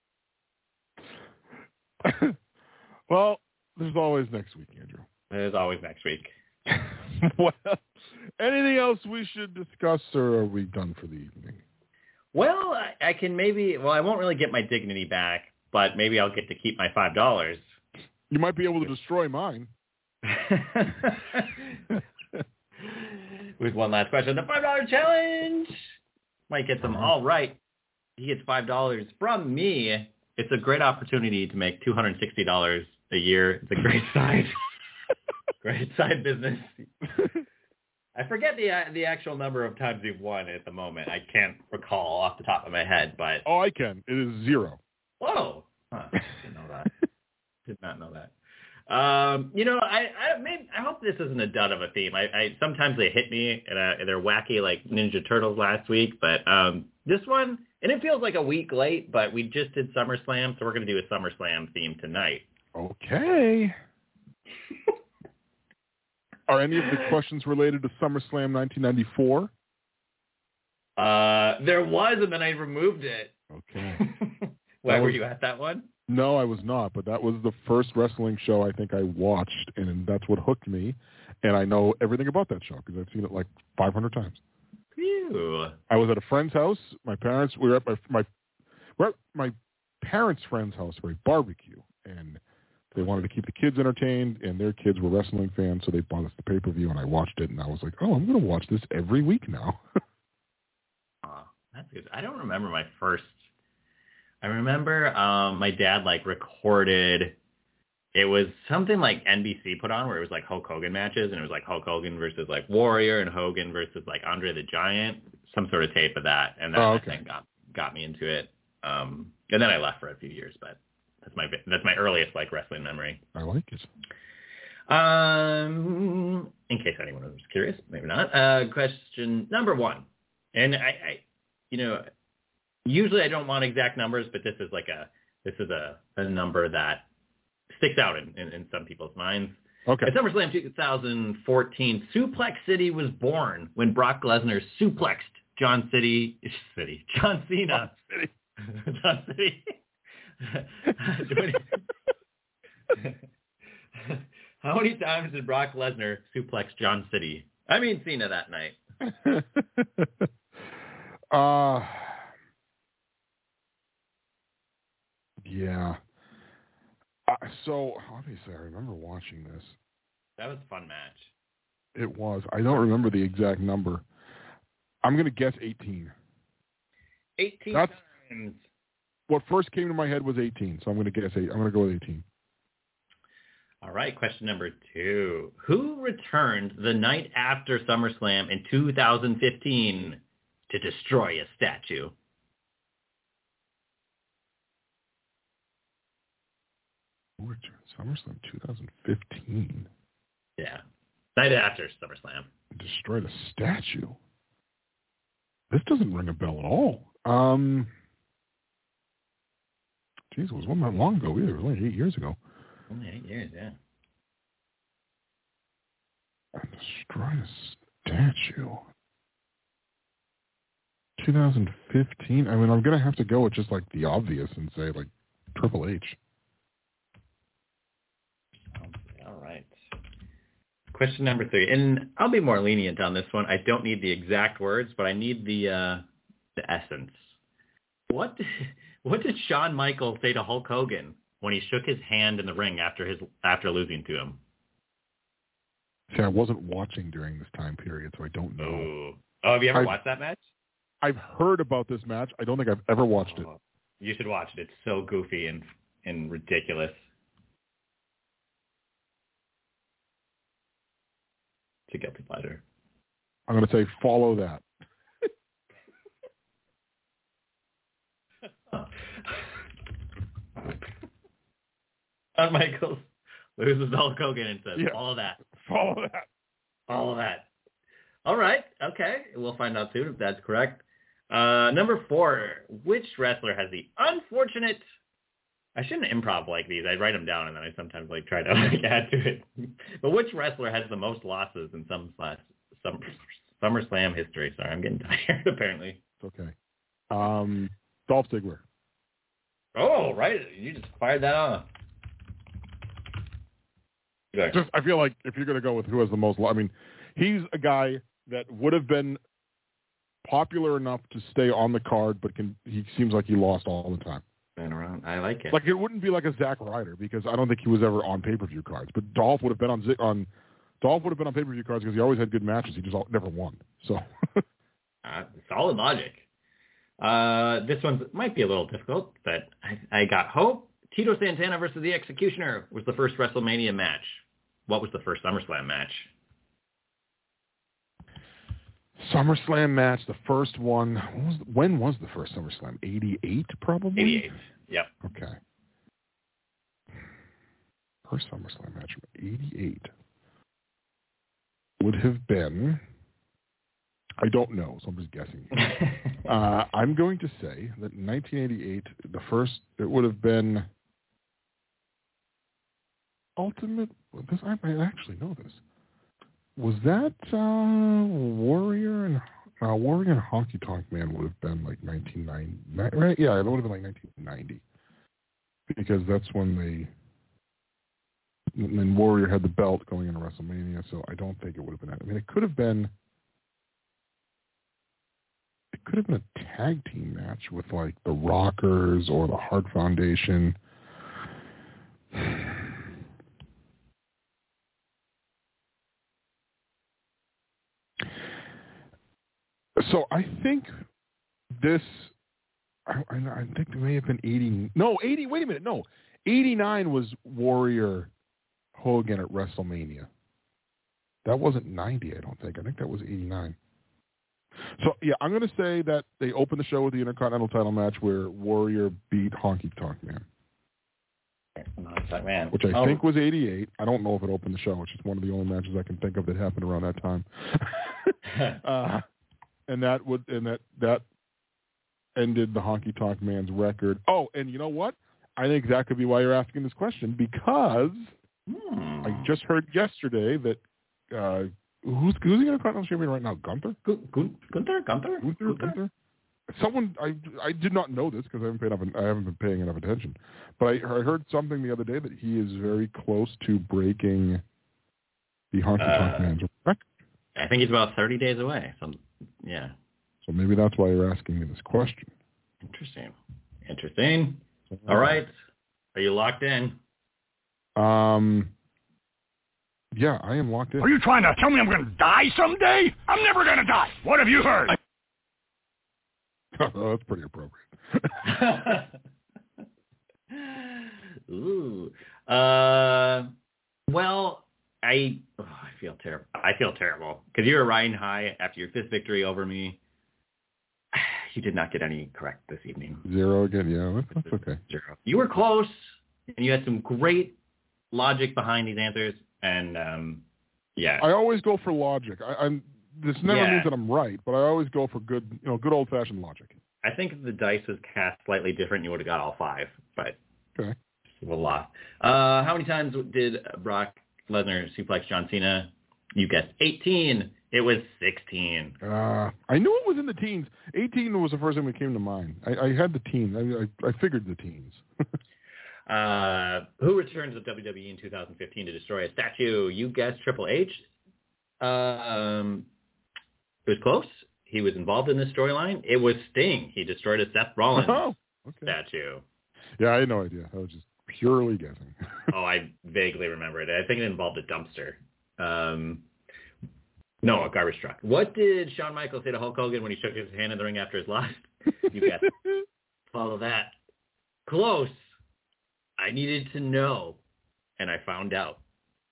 Well, there's always next week, Andrew. There's always next week. Well, anything else we should discuss, or are we done for the evening? Well, I can maybe... Well, I won't really get my dignity back, but maybe I'll get to keep my $5. You might be able to destroy mine. With one last question, the $5 challenge. Mike gets them all right. He gets $5 from me. It's a great opportunity to make $260 a year. It's a great side business. I forget the actual number of times you've won at the moment. I can't recall off the top of my head, but I can. It is 0. Whoa! Huh, didn't know that. Did not know that. I hope this isn't a dud of a theme. I sometimes they hit me and they're wacky like Ninja Turtles last week, but this one, and it feels like a week late, but we just did SummerSlam, so we're going to do a SummerSlam theme tonight. Okay. Are any of the questions related to SummerSlam 1994? There was, and then I removed it. Okay. Why were you at that one? No, I was not, but that was the first wrestling show I think I watched, and that's what hooked me. And I know everything about that show because I've seen it like 500 times. Phew. I was at a friend's house. We were at my parents' friend's house for a barbecue, and they wanted to keep the kids entertained, and their kids were wrestling fans, so they bought us the pay-per-view, and I watched it, and I was like, oh, I'm going to watch this every week now. That's good. I don't remember my first. I remember my dad recorded. It was something like NBC put on where it was like Hulk Hogan matches, and it was like Hulk Hogan versus like Warrior and Hogan versus like Andre the Giant, some sort of tape of that, and that I think got me into it. And then I left for a few years, but that's my earliest like wrestling memory. I like it. In case anyone was curious, maybe not. Question number 1, and I usually I don't want exact numbers, but this is a number that sticks out in some people's minds. Okay. At SummerSlam 2014, Suplex City was born when Brock Lesnar suplexed John Cena. John City. How many times did Brock Lesnar suplex John Cena? I mean Cena that night. Yeah. So obviously I remember watching this. That was a fun match. It was. I don't remember the exact number. I'm going to guess 18. 18 That's, times. What first came to my head was 18, so I'm going to guess 8. I'm going to go with 18. All right, question number 2. Who returned the night after SummerSlam in 2015 to destroy a statue? SummerSlam 2015. Yeah. Night after SummerSlam. Destroyed a statue. This doesn't ring a bell at all. Geez, it wasn't that long ago either. It was like 8 years ago. Only 8 years, yeah. Destroyed a statue. 2015. I mean, I'm going to have to go with just like the obvious and say like Triple H. All right. Question number 3, and I'll be more lenient on this one. I don't need the exact words, but I need the essence. What did Shawn Michaels say to Hulk Hogan when he shook his hand in the ring after losing to him? See, I wasn't watching during this time period, so I don't know. Oh, have you ever watched that match? I've heard about this match. I don't think I've ever watched it. You should watch it. It's so goofy and ridiculous. It's a guilty pleasure. I'm going to say follow that. Shawn Michaels loses Hulk Hogan and says, follow that. Follow that. Follow that. All right. Okay. We'll find out soon if that's correct. Number 4, which wrestler has the unfortunate... I shouldn't improv like these. I write them down and then I sometimes try to add to it. But which wrestler has the most losses in SummerSlam history? Sorry, I'm getting tired apparently. It's okay. Dolph Ziggler. Oh, right. You just fired that off. Just, I feel like if you're going to go with who has the most, I mean, he's a guy that would have been popular enough to stay on the card, but he seems like he lost all the time. Around. I like it. Like, it wouldn't be like a Zack Ryder because I don't think he was ever on pay-per-view cards. But Dolph would have been on pay-per-view cards because he always had good matches. He just never won. So solid logic. This one might be a little difficult, but I got hope. Tito Santana versus the Executioner was the first WrestleMania match. What was the first SummerSlam match? SummerSlam match, the first one. When was the first SummerSlam? 88, probably? 88, yep. Okay. First SummerSlam match from 88 would have been, I don't know, so I'm just guessing. I'm going to say that in 1988, it would have been Ultimate. I might actually know this. Was that Warrior and Honky Tonk Man would have been like 1990, right? Yeah, it would have been like 1990 because that's when Warrior had the belt going into WrestleMania. So I don't think it would have been that. I mean, it could have been a tag team match with like the Rockers or the Hart Foundation. So I think this, I think it may have been 80. No, 80. Wait a minute. No, 89 was Warrior Hogan at WrestleMania. That wasn't 90. I don't think. I think that was 89. So yeah, I'm going to say that they opened the show with the Intercontinental title match where Warrior beat Honky Tonk Man. Which I think was 88. I don't know if it opened the show. It's just one of the only matches I can think of that happened around that time. And that ended the Honky Tonk Man's record. Oh, and you know what? I think that could be why you're asking this question because I just heard yesterday that who's the Intercontinental Champion right now? Gunther? Gunther? Someone I did not know this because I haven't been paying enough attention. But I heard something the other day that he is very close to breaking the Honky Tonk Man's record. I think he's about 30 days away. Yeah. So maybe that's why you're asking me this question. Interesting. All right. Are you locked in? Yeah, I am locked in. Are you trying to tell me I'm going to die someday? I'm never going to die. What have you heard? Oh, that's pretty appropriate. Ooh. Well, I feel terrible. I feel terrible because you were riding high after your fifth victory over me. You did not get any correct this evening. 0 again. Yeah, that's okay. 0. You were close, and you had some great logic behind these answers. And yeah, I always go for logic. This never means that I'm right, but I always go for good old-fashioned logic. I think if the dice was cast slightly different, you would have got all 5. But okay, a lot. How many times did Brock Lesnar suplex John Cena? You guessed 18. It was 16. I knew it was in the teens. 18 was the first thing that came to mind. I had the teens. I figured the teens. Who returns to WWE in 2015 to destroy a statue? You guessed Triple H. It was close. He was involved in this storyline. It was Sting. He destroyed a Seth Rollins statue. Yeah, I had no idea. I was just purely guessing. I vaguely remember it. I think it involved a dumpster. No, a garbage truck. What did Shawn Michaels say to Hulk Hogan when he shook his hand in the ring after his loss? You guessed. Follow that. Close. I needed to know, and I found out.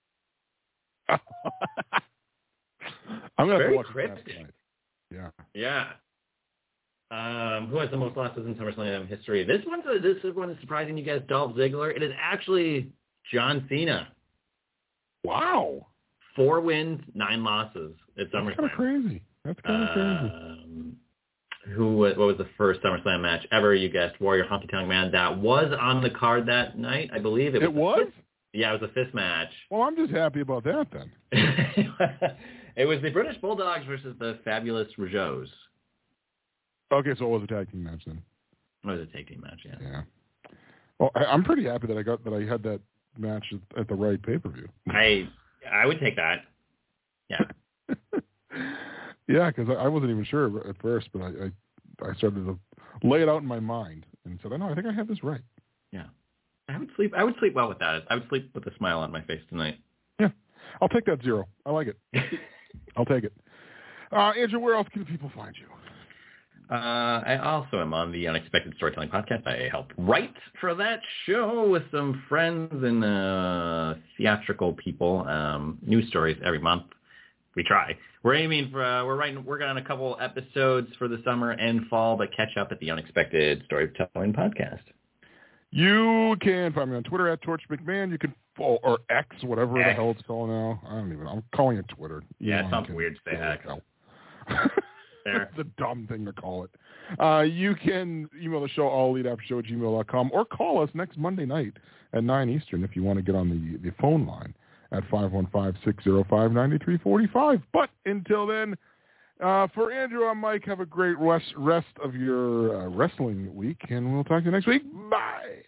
I'm going to Very watch cryptic. Yeah. Yeah. Who has the most losses in SummerSlam history? This one is surprising you guys, Dolph Ziggler. It is actually John Cena. Wow. 4 wins, 9 losses at SummerSlam. That's kind of crazy. What was the first SummerSlam match ever? You guessed Warrior Honky Tonk Man. That was on the card that night, I believe. It was? Yeah, it was the 5th match. Well, I'm just happy about that then. It was the British Bulldogs versus the Fabulous Rougeaus. Okay, so it was a tag team match then. It was a tag team match, yeah. Yeah. Well, I'm pretty happy that I had that match at the right pay-per-view. I would take that. Yeah. Yeah, because I wasn't even sure at first, but I started to lay it out in my mind, and said, "No, I think I have this right." Yeah. I would sleep well with that. I would sleep with a smile on my face tonight. Yeah. I'll take that 0. I like it. I'll take it. Andrew, where else can people find you? I also am on the Unexpected Storytelling Podcast. I help write for that show with some friends and theatrical people. News stories every month. We try. We're aiming for, we're working on a couple episodes for the summer and fall, but catch up at the Unexpected Storytelling Podcast. You can find me on Twitter at Torch McMahon. You can follow, or X, whatever the hell it's called now. I'm calling it Twitter. Yeah, it sounds weird to say X. It's a dumb thing to call it. You can email the show, alleliteaftershow@gmail.com, or call us next Monday night at 9 Eastern if you want to get on the phone line at 515-605-9345. But until then, for Andrew, I'm Mike. Have a great rest of your wrestling week, and we'll talk to you next week. Bye.